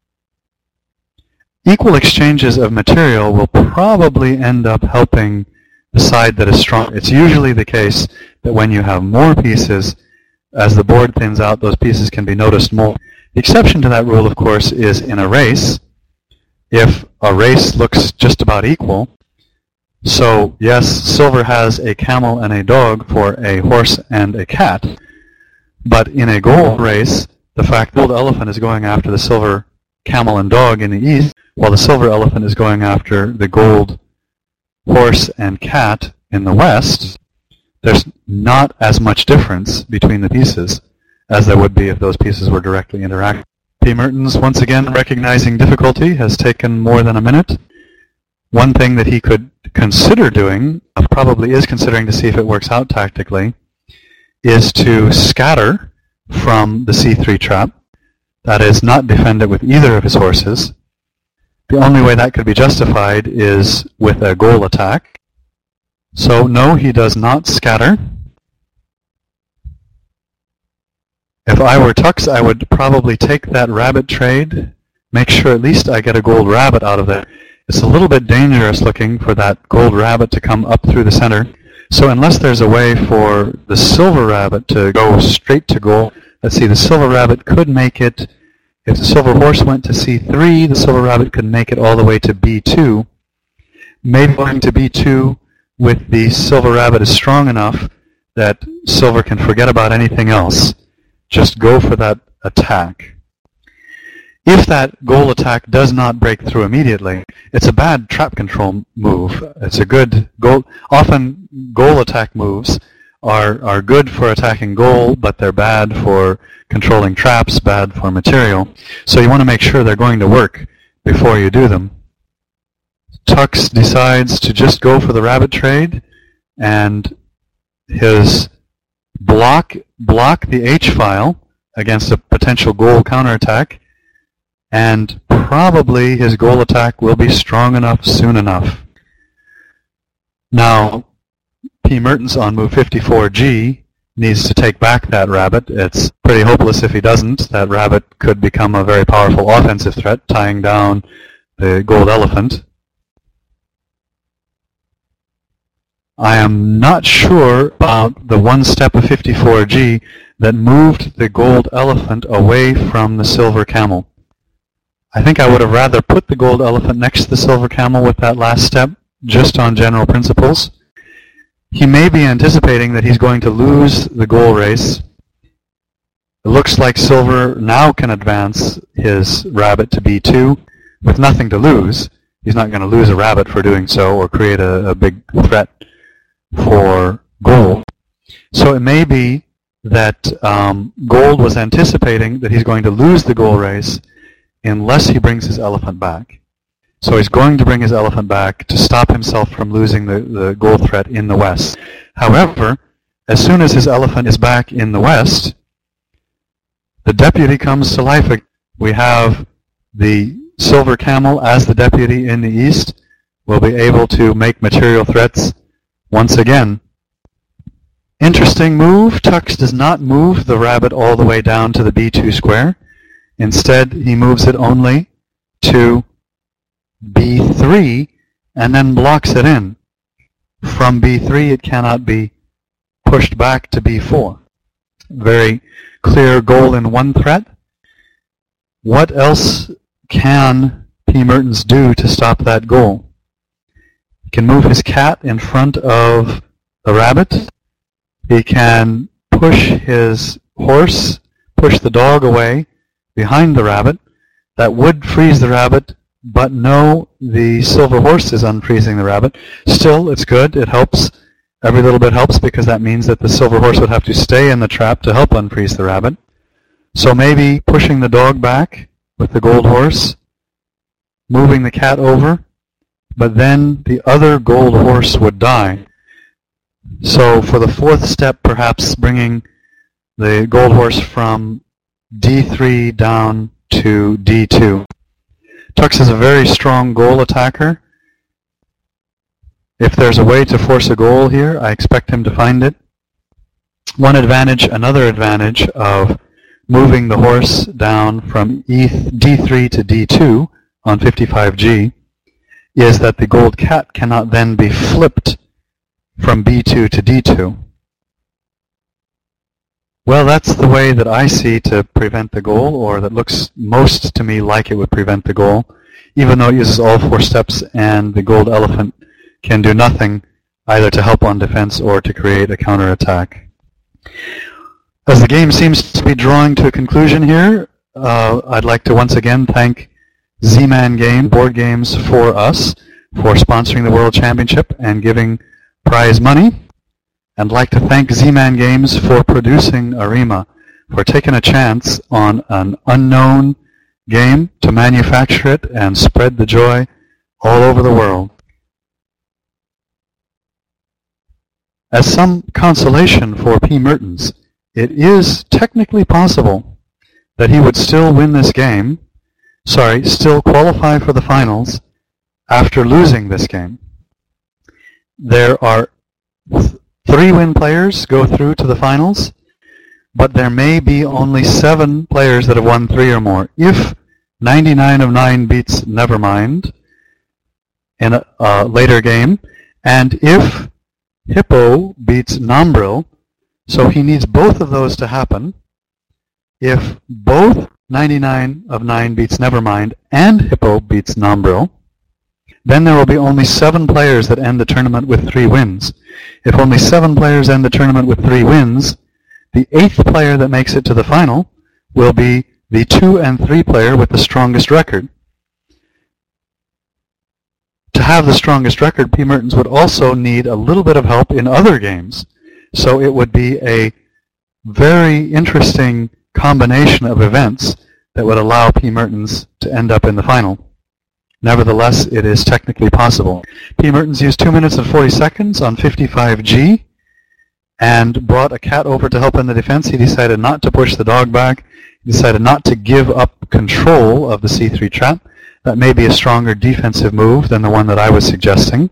Speaker 1: Equal exchanges of material will probably end up helping the side that is strong. It's usually the case that when you have more pieces, as the board thins out, those pieces can be noticed more. The exception to that rule, of course, is in a race. If a race looks just about equal, so yes, silver has a camel and a dog for a horse and a cat, but in a gold race, the fact that the gold elephant is going after the silver camel and dog in the east, while the silver elephant is going after the gold horse and cat in the west, there's not as much difference between the pieces as there would be if those pieces were directly interacting. P. Mertens, once again recognizing difficulty, has taken more than a minute. One thing that he could consider doing, probably is considering to see if it works out tactically, is to scatter from the c3 trap. That is, not defend it with either of his horses. The only way that could be justified is with a goal attack. So no, he does not scatter. If I were Tux, I would probably take that rabbit trade, make sure at least I get a gold rabbit out of it. It's a little bit dangerous looking for that gold rabbit to come up through the center. So unless there's a way for the silver rabbit to go straight to goal, let's see, the silver rabbit could make it, if the silver horse went to c3, the silver rabbit could make it all the way to b2. Maybe going to b2 with the silver rabbit is strong enough that silver can forget about anything else. Just go for that attack. If that goal attack does not break through immediately, it's a bad trap control move. It's a good goal. Often goal attack moves are good for attacking goal, but they're bad for controlling traps, bad for material. So you want to make sure they're going to work before you do them. Tux decides to just go for the rabbit trade, and his block the h-file against a potential goal counterattack, and probably his goal attack will be strong enough soon enough. Now, P. Mertens on move 54G needs to take back that rabbit. It's pretty hopeless if he doesn't. That rabbit could become a very powerful offensive threat, tying down the gold elephant. I am not sure about the one step of 54G that moved the gold elephant away from the silver camel. I think I would have rather put the gold elephant next to the silver camel with that last step, just on general principles. He may be anticipating that he's going to lose the goal race. It looks like silver now can advance his rabbit to b2 with nothing to lose. He's not going to lose a rabbit for doing so or create a big threat for gold. So it may be that gold was anticipating that he's going to lose the goal race unless he brings his elephant back. So he's going to bring his elephant back to stop himself from losing the gold threat in the west. However, as soon as his elephant is back in the west, the deputy comes to life. We have the silver camel as the deputy in the east. Will be able to make material threats once again. Interesting move. Tux does not move the rabbit all the way down to the b2 square. Instead, he moves it only to b3 and then blocks it in. From b3, it cannot be pushed back to b4. Very clear goal in one threat. What else can P. Mertens do to stop that goal? He can move his cat in front of the rabbit. He can push his horse, push the dog away behind the rabbit. That would freeze the rabbit, but no, the silver horse is unfreezing the rabbit. Still, it's good. It helps. Every little bit helps because that means that the silver horse would have to stay in the trap to help unfreeze the rabbit. So maybe pushing the dog back with the gold horse, moving the cat over, but then the other gold horse would die. So for the fourth step, perhaps bringing the gold horse from d3 down to d2. Tux is a very strong goal attacker. If there's a way to force a goal here, I expect him to find it. Another advantage of moving the horse down from d3 to d2 on 55G is that the gold cat cannot then be flipped from b2 to d2. Well, that's the way that I see to prevent the goal, or that looks most to me like it would prevent the goal, even though it uses all four steps and the gold elephant can do nothing either to help on defense or to create a counterattack. As the game seems to be drawing to a conclusion here, I'd like to once again thank Z-Man Game Board Games for Us for sponsoring the World Championship and giving prize money. And like to thank Z-Man Games for producing Arima, for taking a chance on an unknown game to manufacture it and spread the joy all over the world. As some consolation for P. Mertens, it is technically possible that he would still win this game, still qualify for the finals after losing this game. There are 3 win players go through to the finals, but there may be only 7 players that have won 3 or more. If 99 of 9 beats Nevermind in a later game, and if Hippo beats Nombril, so he needs both of those to happen. If both 99 of 9 beats Nevermind and Hippo beats Nombril, then there will be only 7 players that end the tournament with 3 wins. If only 7 players end the tournament with 3 wins, the 8th player that makes it to the final will be the 2 and 3 player with the strongest record. To have the strongest record, P. Mertens would also need a little bit of help in other games. So it would be a very interesting combination of events that would allow P. Mertens to end up in the final. Nevertheless, it is technically possible. P. Mertens used 2 minutes and 40 seconds on 55G and brought a cat over to help in the defense. He decided not to push the dog back. He decided not to give up control of the C3 trap. That may be a stronger defensive move than the one that I was suggesting.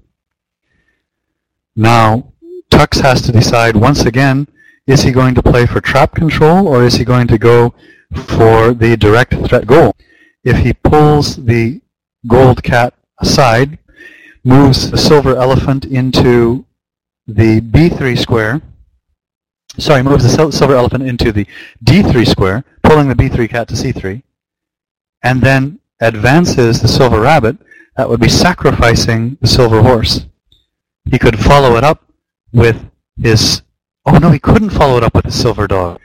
Speaker 1: Now, Tux has to decide once again, is he going to play for trap control or is he going to go for the direct threat goal? If he pulls the gold cat aside, moves the silver elephant into the B3 square, moves the silver elephant into the D3 square, pulling the B3 cat to C3, and then advances the silver rabbit, that would be sacrificing the silver horse. He could follow it up with his... Oh no, he couldn't follow it up with the silver dog.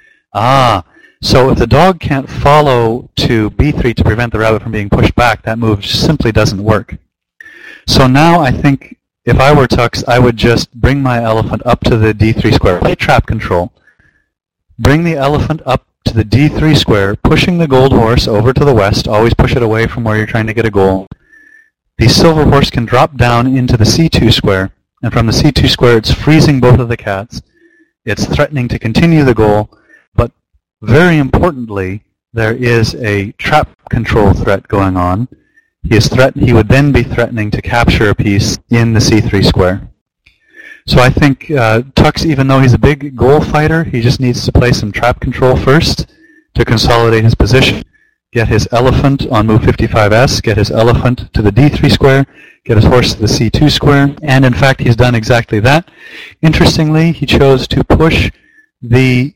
Speaker 1: So if the dog can't follow to B3 to prevent the rabbit from being pushed back, that move simply doesn't work. So now I think if I were Tux, I would just bring my elephant up to the D3 square, play trap control, bring the elephant up to the D3 square, pushing the gold horse over to the west, always push it away from where you're trying to get a goal. The silver horse can drop down into the C2 square, and from the C2 square it's freezing both of the cats. It's threatening to continue the goal, but very importantly, there is a trap control threat going on. He would then be threatening to capture a piece in the C3 square. So I think Tux, even though he's a big goal fighter, he just needs to play some trap control first to consolidate his position, get his elephant on move 55S, get his elephant to the D3 square, get his horse to the C2 square, and in fact he's done exactly that. Interestingly, he chose to push the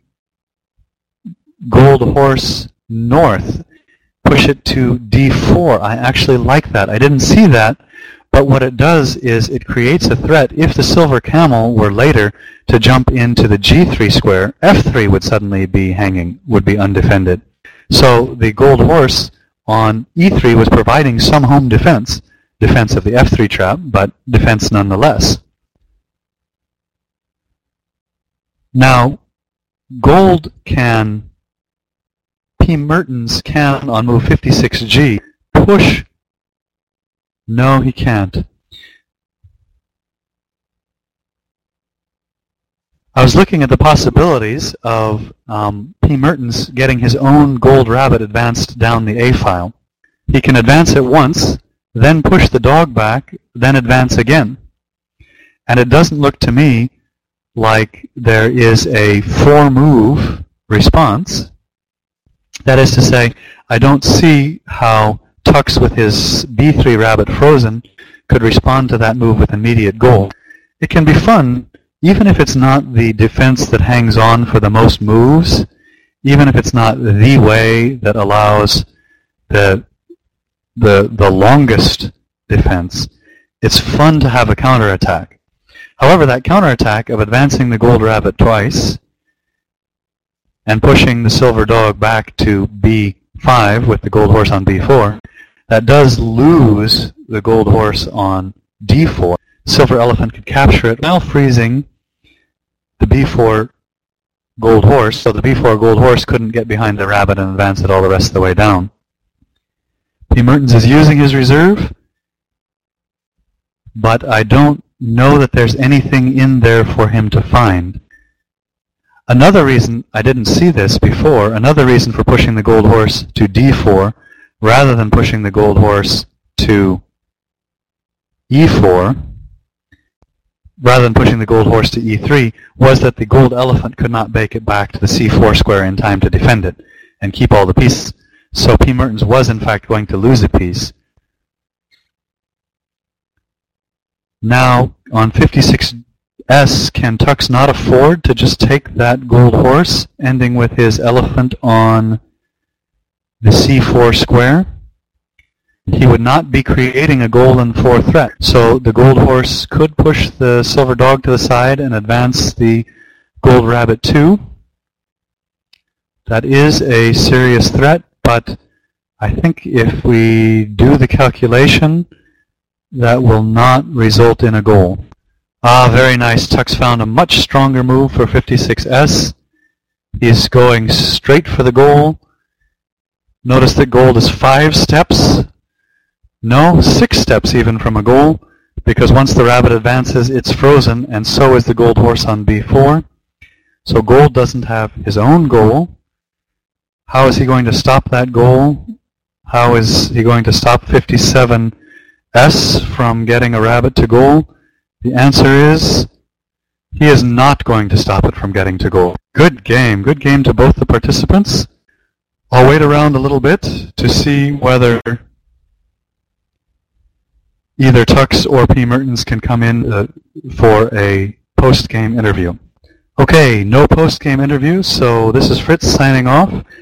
Speaker 1: gold horse north, push it to D4. I actually like that. I didn't see that, but what it does is it creates a threat. If the silver camel were later to jump into the G3 square, F3 would suddenly be hanging, would be undefended. So the gold horse on E3 was providing some home defense of the F3 trap, but defense nonetheless. Now, P. Mertens can, on move 56G, push. No, he can't. I was looking at the possibilities of P. Mertens getting his own gold rabbit advanced down the A file. He can advance it once, then push the dog back, then advance again. And it doesn't look to me like there is a 4-move response. That is to say, I don't see how Tux with his B3 rabbit frozen could respond to that move with immediate goal. It can be fun, even if it's not the defense that hangs on for the most moves, even if it's not the way that allows the longest defense. It's fun to have a counterattack. However, that counterattack of advancing the gold rabbit twice and pushing the silver dog back to B5 with the gold horse on B4, that does lose the gold horse on D4. Silver elephant could capture it while freezing the B4 gold horse, so the B4 gold horse couldn't get behind the rabbit and advance it all the rest of the way down. P. Mertens is using his reserve, but I don't know that there's anything in there for him to find. Another reason, I didn't see this before, another reason for pushing the gold horse to d4 rather than pushing the gold horse to e4, rather than pushing the gold horse to e3, was that the gold elephant could not make it back to the c4 square in time to defend it and keep all the pieces. So P. Mertens was in fact going to lose a piece. Now, on 56S, can Tux not afford to just take that gold horse, ending with his elephant on the c4 square? He would not be creating a golden 4 threat. So the gold horse could push the silver dog to the side and advance the gold rabbit 2. That is a serious threat, but I think if we do the calculation, that will not result in a goal. Ah, very nice. Tux found a much stronger move for 56S. He's going straight for the goal. Notice that gold is 5 steps. No, 6 steps even from a goal, because once the rabbit advances, it's frozen, and so is the gold horse on b4. So gold doesn't have his own goal. How is he going to stop that goal? How is he going to stop 57S from getting a rabbit to goal? The answer is he is not going to stop it from getting to goal. Good game to both the participants. I'll wait around a little bit to see whether either Tux or P. Mertens can come in for a post-game interview. Okay, no post-game interview, so this is Fritz signing off.